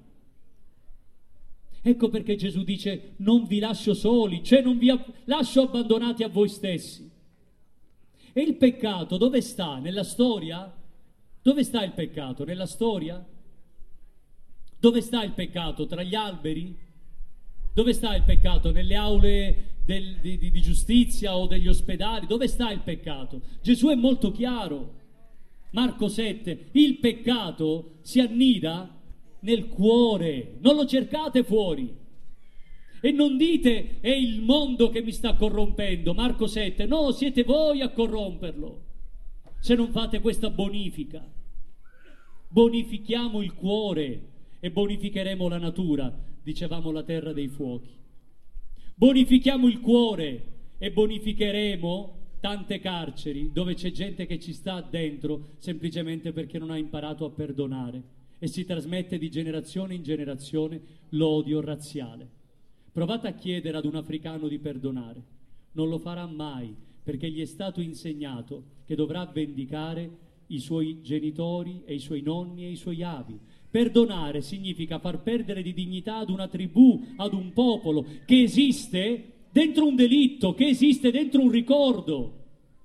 Ecco perché Gesù dice: non vi lascio soli, cioè non vi lascio abbandonati a voi stessi. E il peccato dove sta? Nella storia? Dove sta il peccato? Nella storia? Dove sta il peccato? Tra gli alberi? Dove sta il peccato? Nelle aule del, di, di, di giustizia o degli ospedali? Dove sta il peccato? Gesù è molto chiaro. Marco sette: il peccato si annida nel cuore, non lo cercate fuori. E non dite: è il mondo che mi sta corrompendo. Marco sette: no, siete voi a corromperlo se non fate questa bonifica. Bonifichiamo il cuore e bonificheremo la natura, dicevamo la terra dei fuochi. Bonifichiamo il cuore e bonificheremo tante carceri dove c'è gente che ci sta dentro semplicemente perché non ha imparato a perdonare e si trasmette di generazione in generazione l'odio razziale. Provate a chiedere ad un africano di perdonare, non lo farà mai, perché gli è stato insegnato che dovrà vendicare i suoi genitori e i suoi nonni e i suoi avi. Perdonare significa far perdere di dignità ad una tribù, ad un popolo che esiste dentro un delitto, che esiste dentro un ricordo.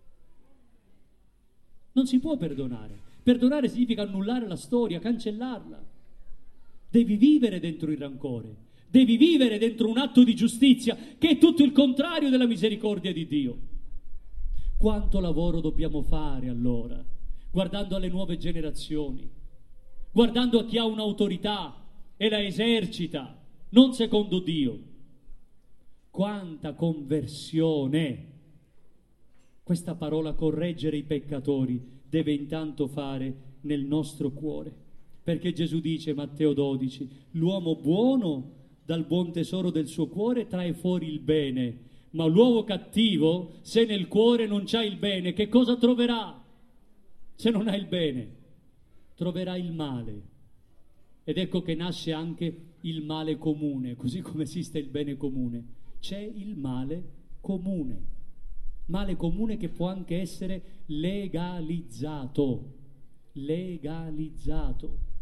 Non si può perdonare. Perdonare significa annullare la storia, cancellarla. Devi vivere dentro il rancore, devi vivere dentro un atto di giustizia che è tutto il contrario della misericordia di Dio. Quanto lavoro dobbiamo fare allora, guardando alle nuove generazioni, guardando a chi ha un'autorità e la esercita, non secondo Dio. Quanta conversione questa parola correggere i peccatori deve intanto fare nel nostro cuore, perché Gesù dice, Matteo dodici, l'uomo buono dal buon tesoro del suo cuore trae fuori il bene, ma l'uomo cattivo, se nel cuore non c'ha il bene, che cosa troverà? Se non ha il bene, troverà il male. Ed ecco che nasce anche il male comune, così come esiste il bene comune. C'è il male comune, male comune che può anche essere legalizzato, legalizzato.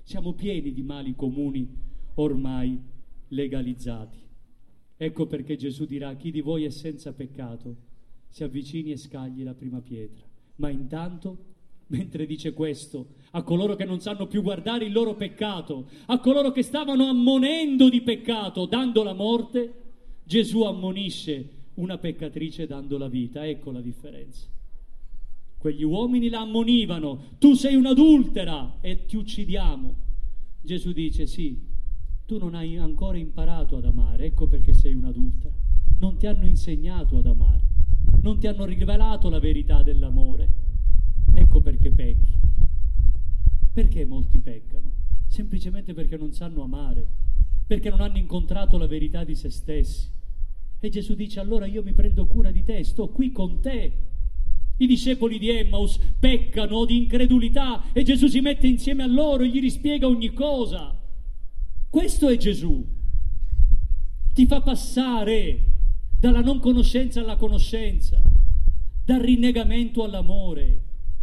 Siamo pieni di mali comuni ormai legalizzati. Ecco perché Gesù dirà: chi di voi è senza peccato si avvicini e scagli la prima pietra. Ma intanto, mentre dice questo a coloro che non sanno più guardare il loro peccato, a coloro che stavano ammonendo di peccato dando la morte, Gesù ammonisce una peccatrice dando la vita. Ecco la differenza. Quegli uomini la ammonivano: tu sei un'adultera e ti uccidiamo. Gesù dice: sì, tu non hai ancora imparato ad amare, ecco perché sei un'adultera. Non ti hanno insegnato ad amare, non ti hanno rivelato la verità dell'amore, ecco perché pecchi. Perché molti peccano? Semplicemente perché non sanno amare, perché non hanno incontrato la verità di se stessi. E Gesù dice: allora io mi prendo cura di te, sto qui con te. I discepoli di Emmaus peccano di incredulità e Gesù si mette insieme a loro e gli rispiega ogni cosa. Questo è Gesù. Ti fa passare dalla non conoscenza alla conoscenza, dal rinnegamento all'amore,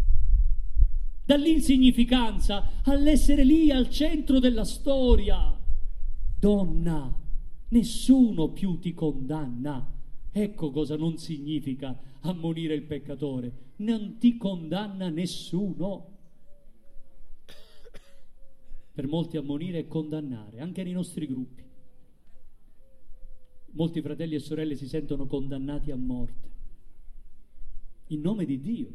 dall'insignificanza all'essere lì al centro della storia. Donna, nessuno più ti condanna. Ecco cosa non significa ammonire il peccatore. Non ti condanna nessuno. Per molti ammonire è condannare, anche nei nostri gruppi. Molti fratelli e sorelle si sentono condannati a morte in nome di Dio.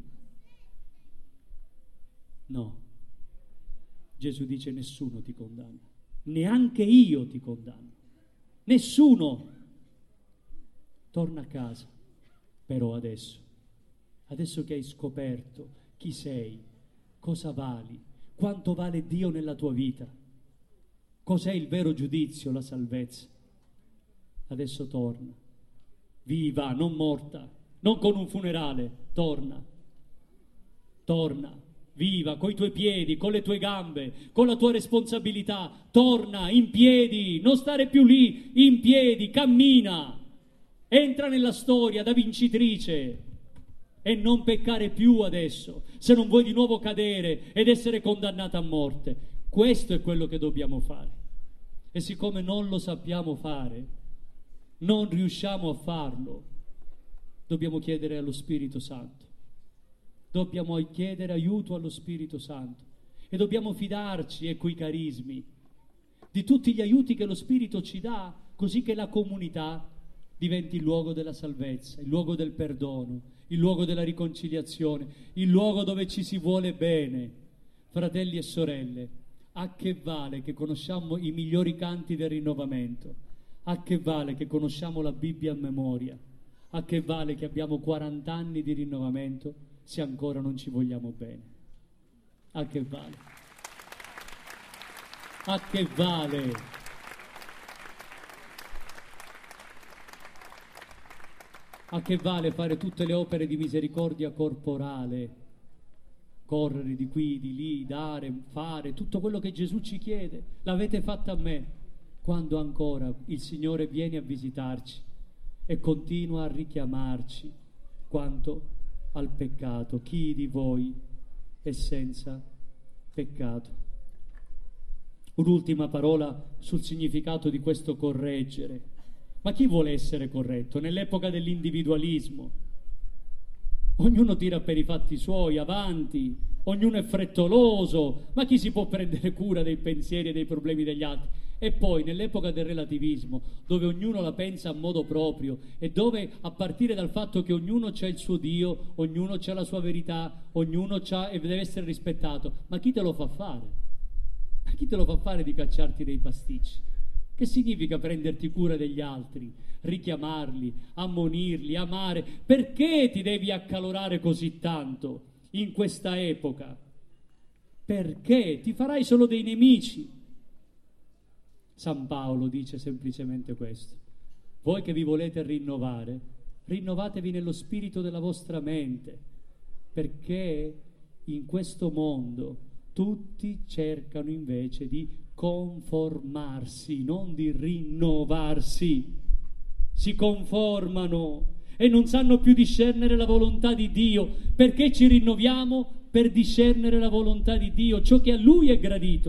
No, Gesù dice: nessuno ti condanna, neanche io ti condanno, nessuno. Torna a casa, però adesso, adesso che hai scoperto chi sei, cosa vali, quanto vale Dio nella tua vita, cos'è il vero giudizio, la salvezza. Adesso torna, viva, non morta, non con un funerale, torna, torna, viva, coi tuoi piedi, con le tue gambe, con la tua responsabilità, torna in piedi, non stare più lì, in piedi, cammina, entra nella storia da vincitrice e non peccare più adesso, se non vuoi di nuovo cadere ed essere condannata a morte. Questo è quello che dobbiamo fare. E siccome non lo sappiamo fare, non riusciamo a farlo, dobbiamo chiedere allo Spirito Santo. Dobbiamo chiedere aiuto allo Spirito Santo e dobbiamo fidarci, ecco, i carismi, di tutti gli aiuti che lo Spirito ci dà, così che la comunità diventi il luogo della salvezza, il luogo del perdono, il luogo della riconciliazione, il luogo dove ci si vuole bene. Fratelli e sorelle, a che vale che conosciamo i migliori canti del rinnovamento? A che vale che conosciamo la Bibbia a memoria? A che vale che abbiamo quaranta anni di rinnovamento se ancora non ci vogliamo bene? A che vale? A che vale? A che vale fare tutte le opere di misericordia corporale? Correre di qui, di lì, dare, fare, tutto quello che Gesù ci chiede. L'avete fatta a me, quando ancora il Signore viene a visitarci e continua a richiamarci quanto al peccato. Chi di voi è senza peccato? Un'ultima parola sul significato di questo correggere. Ma chi vuole essere corretto? Nell'epoca dell'individualismo ognuno tira per i fatti suoi, avanti, ognuno è frettoloso, ma chi si può prendere cura dei pensieri e dei problemi degli altri? E poi nell'epoca del relativismo, dove ognuno la pensa a modo proprio e dove, a partire dal fatto che ognuno c'ha il suo Dio, ognuno c'ha la sua verità, ognuno c'ha e deve essere rispettato, ma chi te lo fa fare? Ma chi te lo fa fare di cacciarti dei pasticci? Che significa prenderti cura degli altri, richiamarli, ammonirli, amare? Perché ti devi accalorare così tanto in questa epoca? Perché ti farai solo dei nemici. San Paolo dice semplicemente questo: voi che vi volete rinnovare, rinnovatevi nello spirito della vostra mente, perché in questo mondo tutti cercano invece di conformarsi, non di rinnovarsi. Si conformano e non sanno più discernere la volontà di Dio. Perché ci rinnoviamo? Per discernere la volontà di Dio, ciò che a Lui è gradito,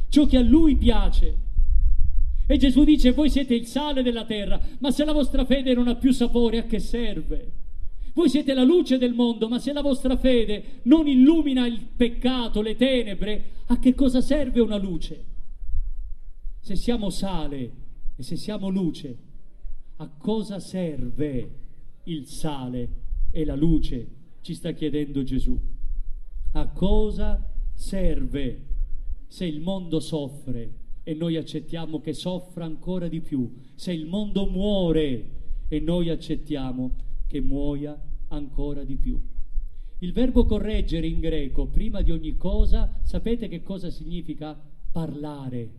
ciò che a Lui piace. E Gesù dice: voi siete il sale della terra, ma se la vostra fede non ha più sapore, a che serve? Voi siete la luce del mondo, ma se la vostra fede non illumina il peccato, le tenebre, a che cosa serve una luce? Se siamo sale e se siamo luce, a cosa serve il sale e la luce? Ci sta chiedendo Gesù. A cosa serve se il mondo soffre e noi accettiamo che soffra ancora di più? Se il mondo muore e noi accettiamo che muoia ancora di più. Il verbo correggere in greco, prima di ogni cosa, sapete che cosa significa? Parlare.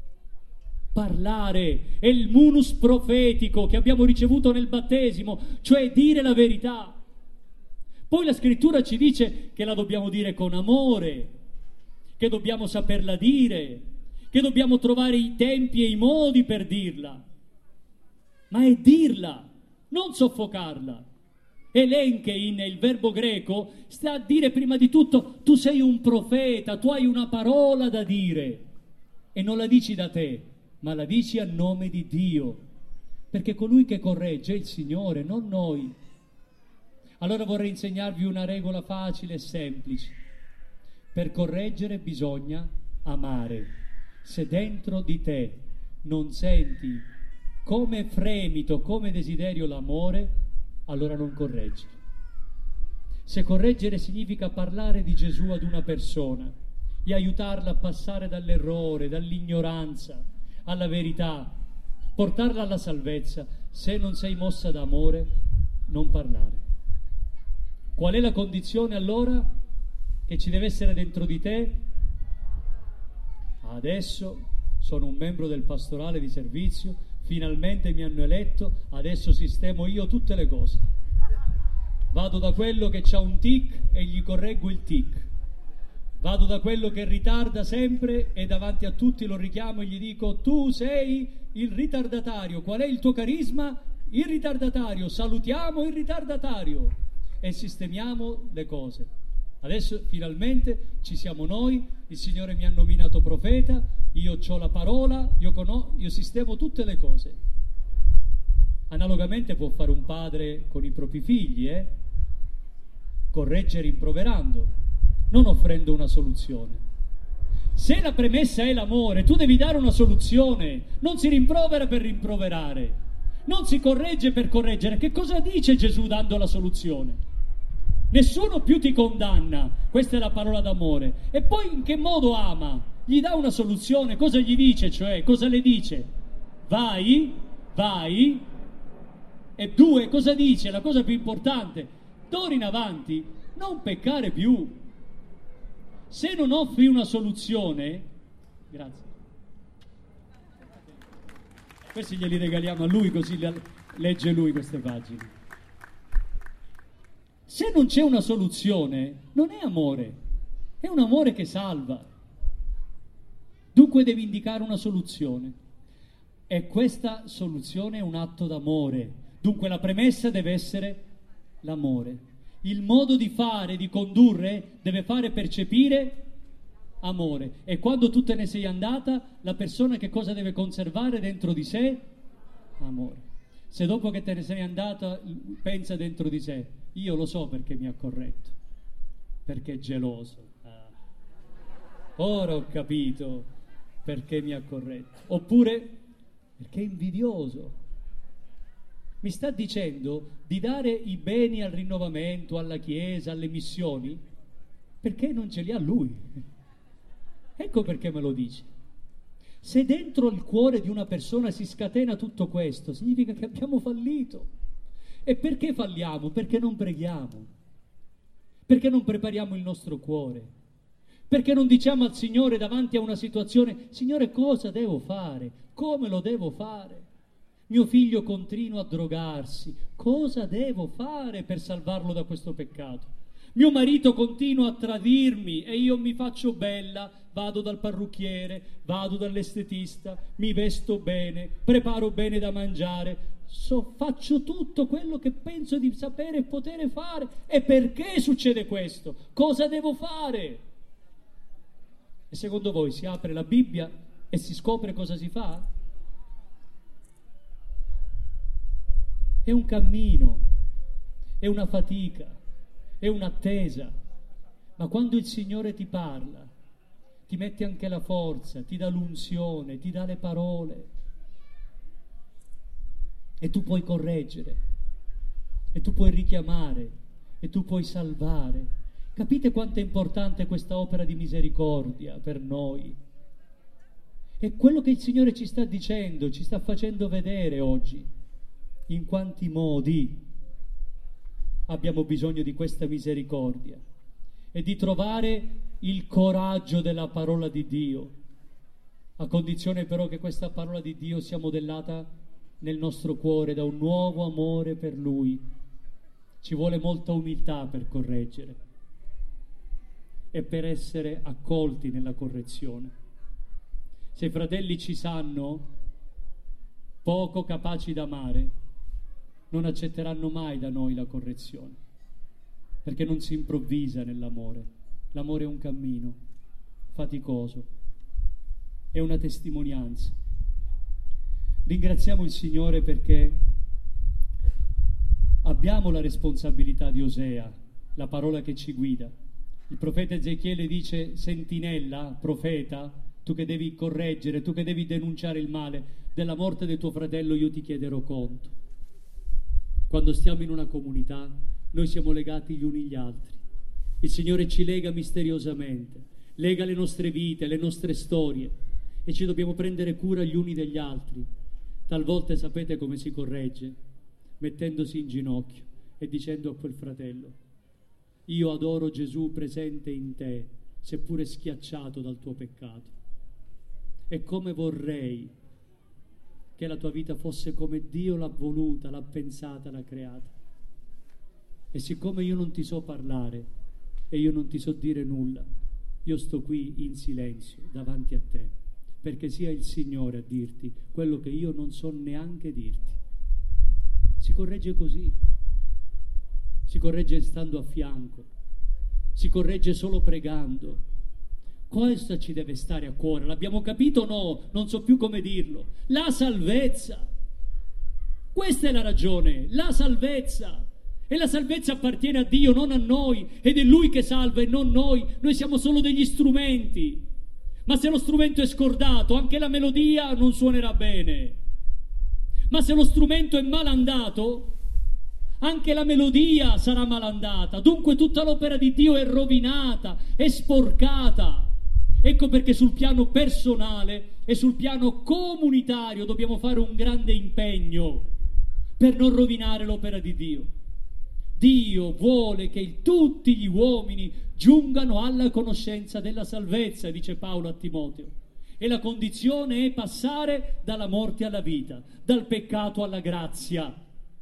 Parlare è il munus profetico che abbiamo ricevuto nel battesimo, cioè dire la verità. Poi la scrittura ci dice che la dobbiamo dire con amore, che dobbiamo saperla dire, che dobbiamo trovare i tempi e i modi per dirla. Ma è dirla, non soffocarla. Elenchein, il verbo greco, sta a dire prima di tutto: tu sei un profeta, tu hai una parola da dire e non la dici da te, ma la dici a nome di Dio, perché colui che corregge è il Signore, non noi. Allora vorrei insegnarvi una regola facile e semplice: per correggere bisogna amare. Se dentro di te non senti come fremito, come desiderio l'amore, allora non correggere. Se correggere significa parlare di Gesù ad una persona e aiutarla a passare dall'errore, dall'ignoranza alla verità, portarla alla salvezza, se non sei mossa d'amore, non parlare. Qual è la condizione allora che ci deve essere dentro di te? Adesso sono un membro del pastorale di servizio, finalmente mi hanno eletto, adesso sistemo io tutte le cose. Vado da quello che c'ha un tic e gli correggo il tic. Vado da quello che ritarda sempre e davanti a tutti lo richiamo e gli dico: tu sei il ritardatario, qual è il tuo carisma? Il ritardatario, salutiamo il ritardatario e sistemiamo le cose. Adesso finalmente ci siamo noi, il Signore mi ha nominato profeta, io ho la parola, io, conos- io sistemo tutte le cose. Analogamente può fare un padre con i propri figli, eh? Corregge rimproverando, non offrendo una soluzione. Se la premessa è l'amore, tu devi dare una soluzione, non si rimprovera per rimproverare, non si corregge per correggere. Che cosa dice Gesù dando la soluzione? Nessuno più ti condanna, questa è la parola d'amore. E poi in che modo ama? Gli dà una soluzione, cosa gli dice, cioè cosa le dice? Vai, vai. E due, cosa dice? La cosa più importante: d'ora in avanti non peccare più. Se non offri una soluzione, grazie, questi glieli regaliamo a lui, così legge lui queste pagine. Se non c'è una soluzione, non è amore, è un amore che salva. Dunque devi indicare una soluzione e questa soluzione è un atto d'amore. Dunque la premessa deve essere l'amore. Il modo di fare, di condurre, deve fare percepire amore. E quando tu te ne sei andata, la persona che cosa deve conservare dentro di sé? Amore. Se dopo che te ne sei andata pensa dentro di sé: io lo so perché mi ha corretto, perché è geloso. Ah. Ora ho capito perché mi ha corretto. Oppure perché è invidioso. Mi sta dicendo di dare i beni al rinnovamento, alla Chiesa, alle missioni, perché non ce li ha lui. Ecco perché me lo dice. Se dentro il cuore di una persona si scatena tutto questo, significa che abbiamo fallito. E perché falliamo? Perché non preghiamo, perché non prepariamo il nostro cuore, perché non diciamo al Signore davanti a una situazione: Signore, cosa devo fare? Come lo devo fare? Mio figlio continua a drogarsi, cosa devo fare per salvarlo da questo peccato? Mio marito continua a tradirmi e io mi faccio bella, vado dal parrucchiere, vado dall'estetista, mi vesto bene, preparo bene da mangiare, so, faccio tutto quello che penso di sapere e poter fare. E perché succede questo? Cosa devo fare? E secondo voi si apre la Bibbia e si scopre cosa si fa? È un cammino, è una fatica, è un'attesa, ma quando il Signore ti parla, ti mette anche la forza, ti dà l'unzione, ti dà le parole e tu puoi correggere, e tu puoi richiamare, e tu puoi salvare. Capite quanto è importante questa opera di misericordia per noi? È quello che il Signore ci sta dicendo, ci sta facendo vedere oggi, in quanti modi abbiamo bisogno di questa misericordia e di trovare il coraggio della parola di Dio, a condizione però che questa parola di Dio sia modellata nel nostro cuore da un nuovo amore per Lui. Ci vuole molta umiltà per correggere e per essere accolti nella correzione. Se i fratelli ci sanno poco capaci d'amare, non accetteranno mai da noi la correzione, perché non si improvvisa nell'amore. L'amore è un cammino faticoso, è una testimonianza. Ringraziamo il Signore perché abbiamo la responsabilità di Osea, la parola che ci guida. Il profeta Ezechiele dice: sentinella, profeta, tu che devi correggere, tu che devi denunciare il male, della morte del tuo fratello io ti chiederò conto. Quando stiamo in una comunità, noi siamo legati gli uni agli altri. Il Signore ci lega misteriosamente, lega le nostre vite, le nostre storie, e ci dobbiamo prendere cura gli uni degli altri. Talvolta sapete come si corregge? Mettendosi in ginocchio e dicendo a quel fratello: io adoro Gesù presente in te, seppure schiacciato dal tuo peccato. E come vorrei che la tua vita fosse come Dio l'ha voluta, l'ha pensata, l'ha creata. E siccome io non ti so parlare e io non ti so dire nulla, io sto qui in silenzio davanti a te, perché sia il Signore a dirti quello che io non so neanche dirti. Si corregge così, si corregge stando a fianco, si corregge solo pregando. Questo ci deve stare a cuore, l'abbiamo capito o no? Non so più come dirlo. La salvezza, questa è la ragione, la salvezza. E la salvezza appartiene a Dio, non a noi, ed è Lui che salva e non noi. Noi siamo solo degli strumenti. Ma se lo strumento è scordato, anche la melodia non suonerà bene. Ma se lo strumento è malandato, anche la melodia sarà malandata. Dunque tutta l'opera di Dio è rovinata, è sporcata. Ecco perché sul piano personale e sul piano comunitario dobbiamo fare un grande impegno per non rovinare l'opera di Dio. Dio vuole che tutti gli uomini giungano alla conoscenza della salvezza, dice Paolo a Timoteo. E la condizione è passare dalla morte alla vita, dal peccato alla grazia.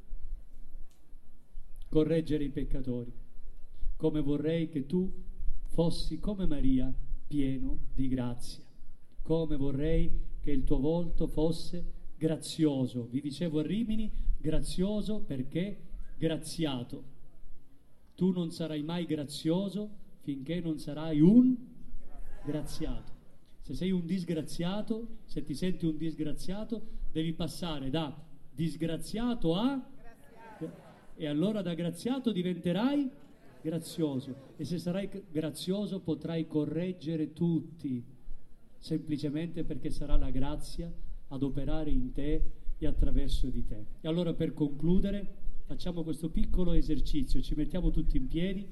Correggere i peccatori. Come vorrei che tu fossi come Maria, pieno di grazia. Come vorrei che il tuo volto fosse grazioso. Vi dicevo a Rimini, grazioso perché graziato. Tu non sarai mai grazioso finché non sarai un graziato. Se sei un disgraziato, se ti senti un disgraziato, devi passare da disgraziato a graziato. E allora da graziato diventerai grazioso. E se sarai grazioso potrai correggere tutti, semplicemente perché sarà la grazia ad operare in te e attraverso di te. E allora, per concludere, facciamo questo piccolo esercizio, ci mettiamo tutti in piedi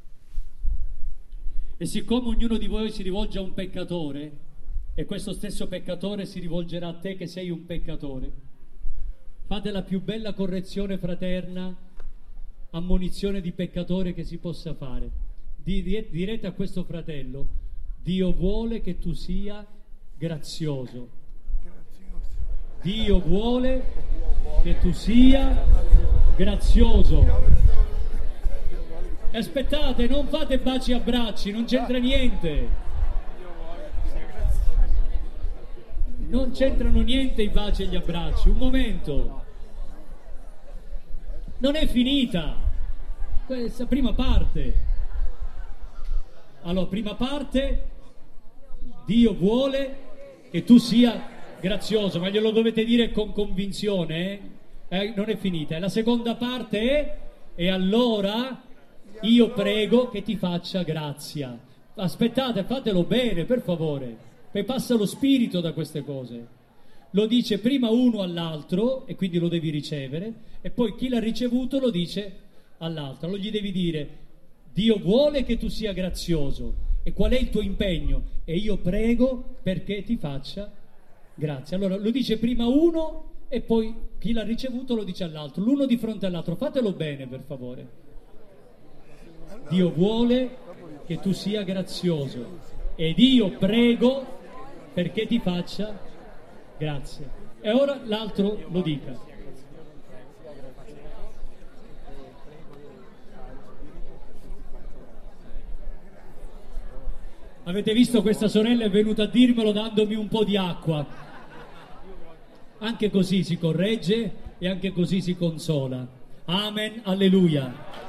e siccome ognuno di voi si rivolge a un peccatore e questo stesso peccatore si rivolgerà a te che sei un peccatore, fate la più bella correzione fraterna, ammonizione di peccatore che si possa fare. Direte a questo fratello: Dio vuole che tu sia grazioso. Dio vuole che tu sia grazioso. E aspettate, non fate baci e abbracci, non c'entra niente. Non c'entrano niente i baci e gli abbracci. Un momento. Non è finita questa prima parte. Allora, prima parte, Dio vuole che tu sia grazioso, ma glielo dovete dire con convinzione, eh? Eh, non è finita. E la seconda parte è: e allora io prego che ti faccia grazia. Aspettate, fatelo bene, per favore, poi passa lo spirito da queste cose. Lo dice prima uno all'altro, e quindi lo devi ricevere, e poi chi l'ha ricevuto lo dice all'altro. Allora gli devi dire: Dio vuole che tu sia grazioso, e qual è il tuo impegno? E io prego perché ti faccia grazia. Allora lo dice prima uno, e poi chi l'ha ricevuto lo dice all'altro, l'uno di fronte all'altro. Fatelo bene, per favore. Dio vuole che tu sia grazioso, ed io prego perché ti faccia grazia. E ora l'altro lo dica. Avete visto, questa sorella è venuta a dirmelo dandomi un po' di acqua. Anche così si corregge e anche così si consola. Amen, alleluia.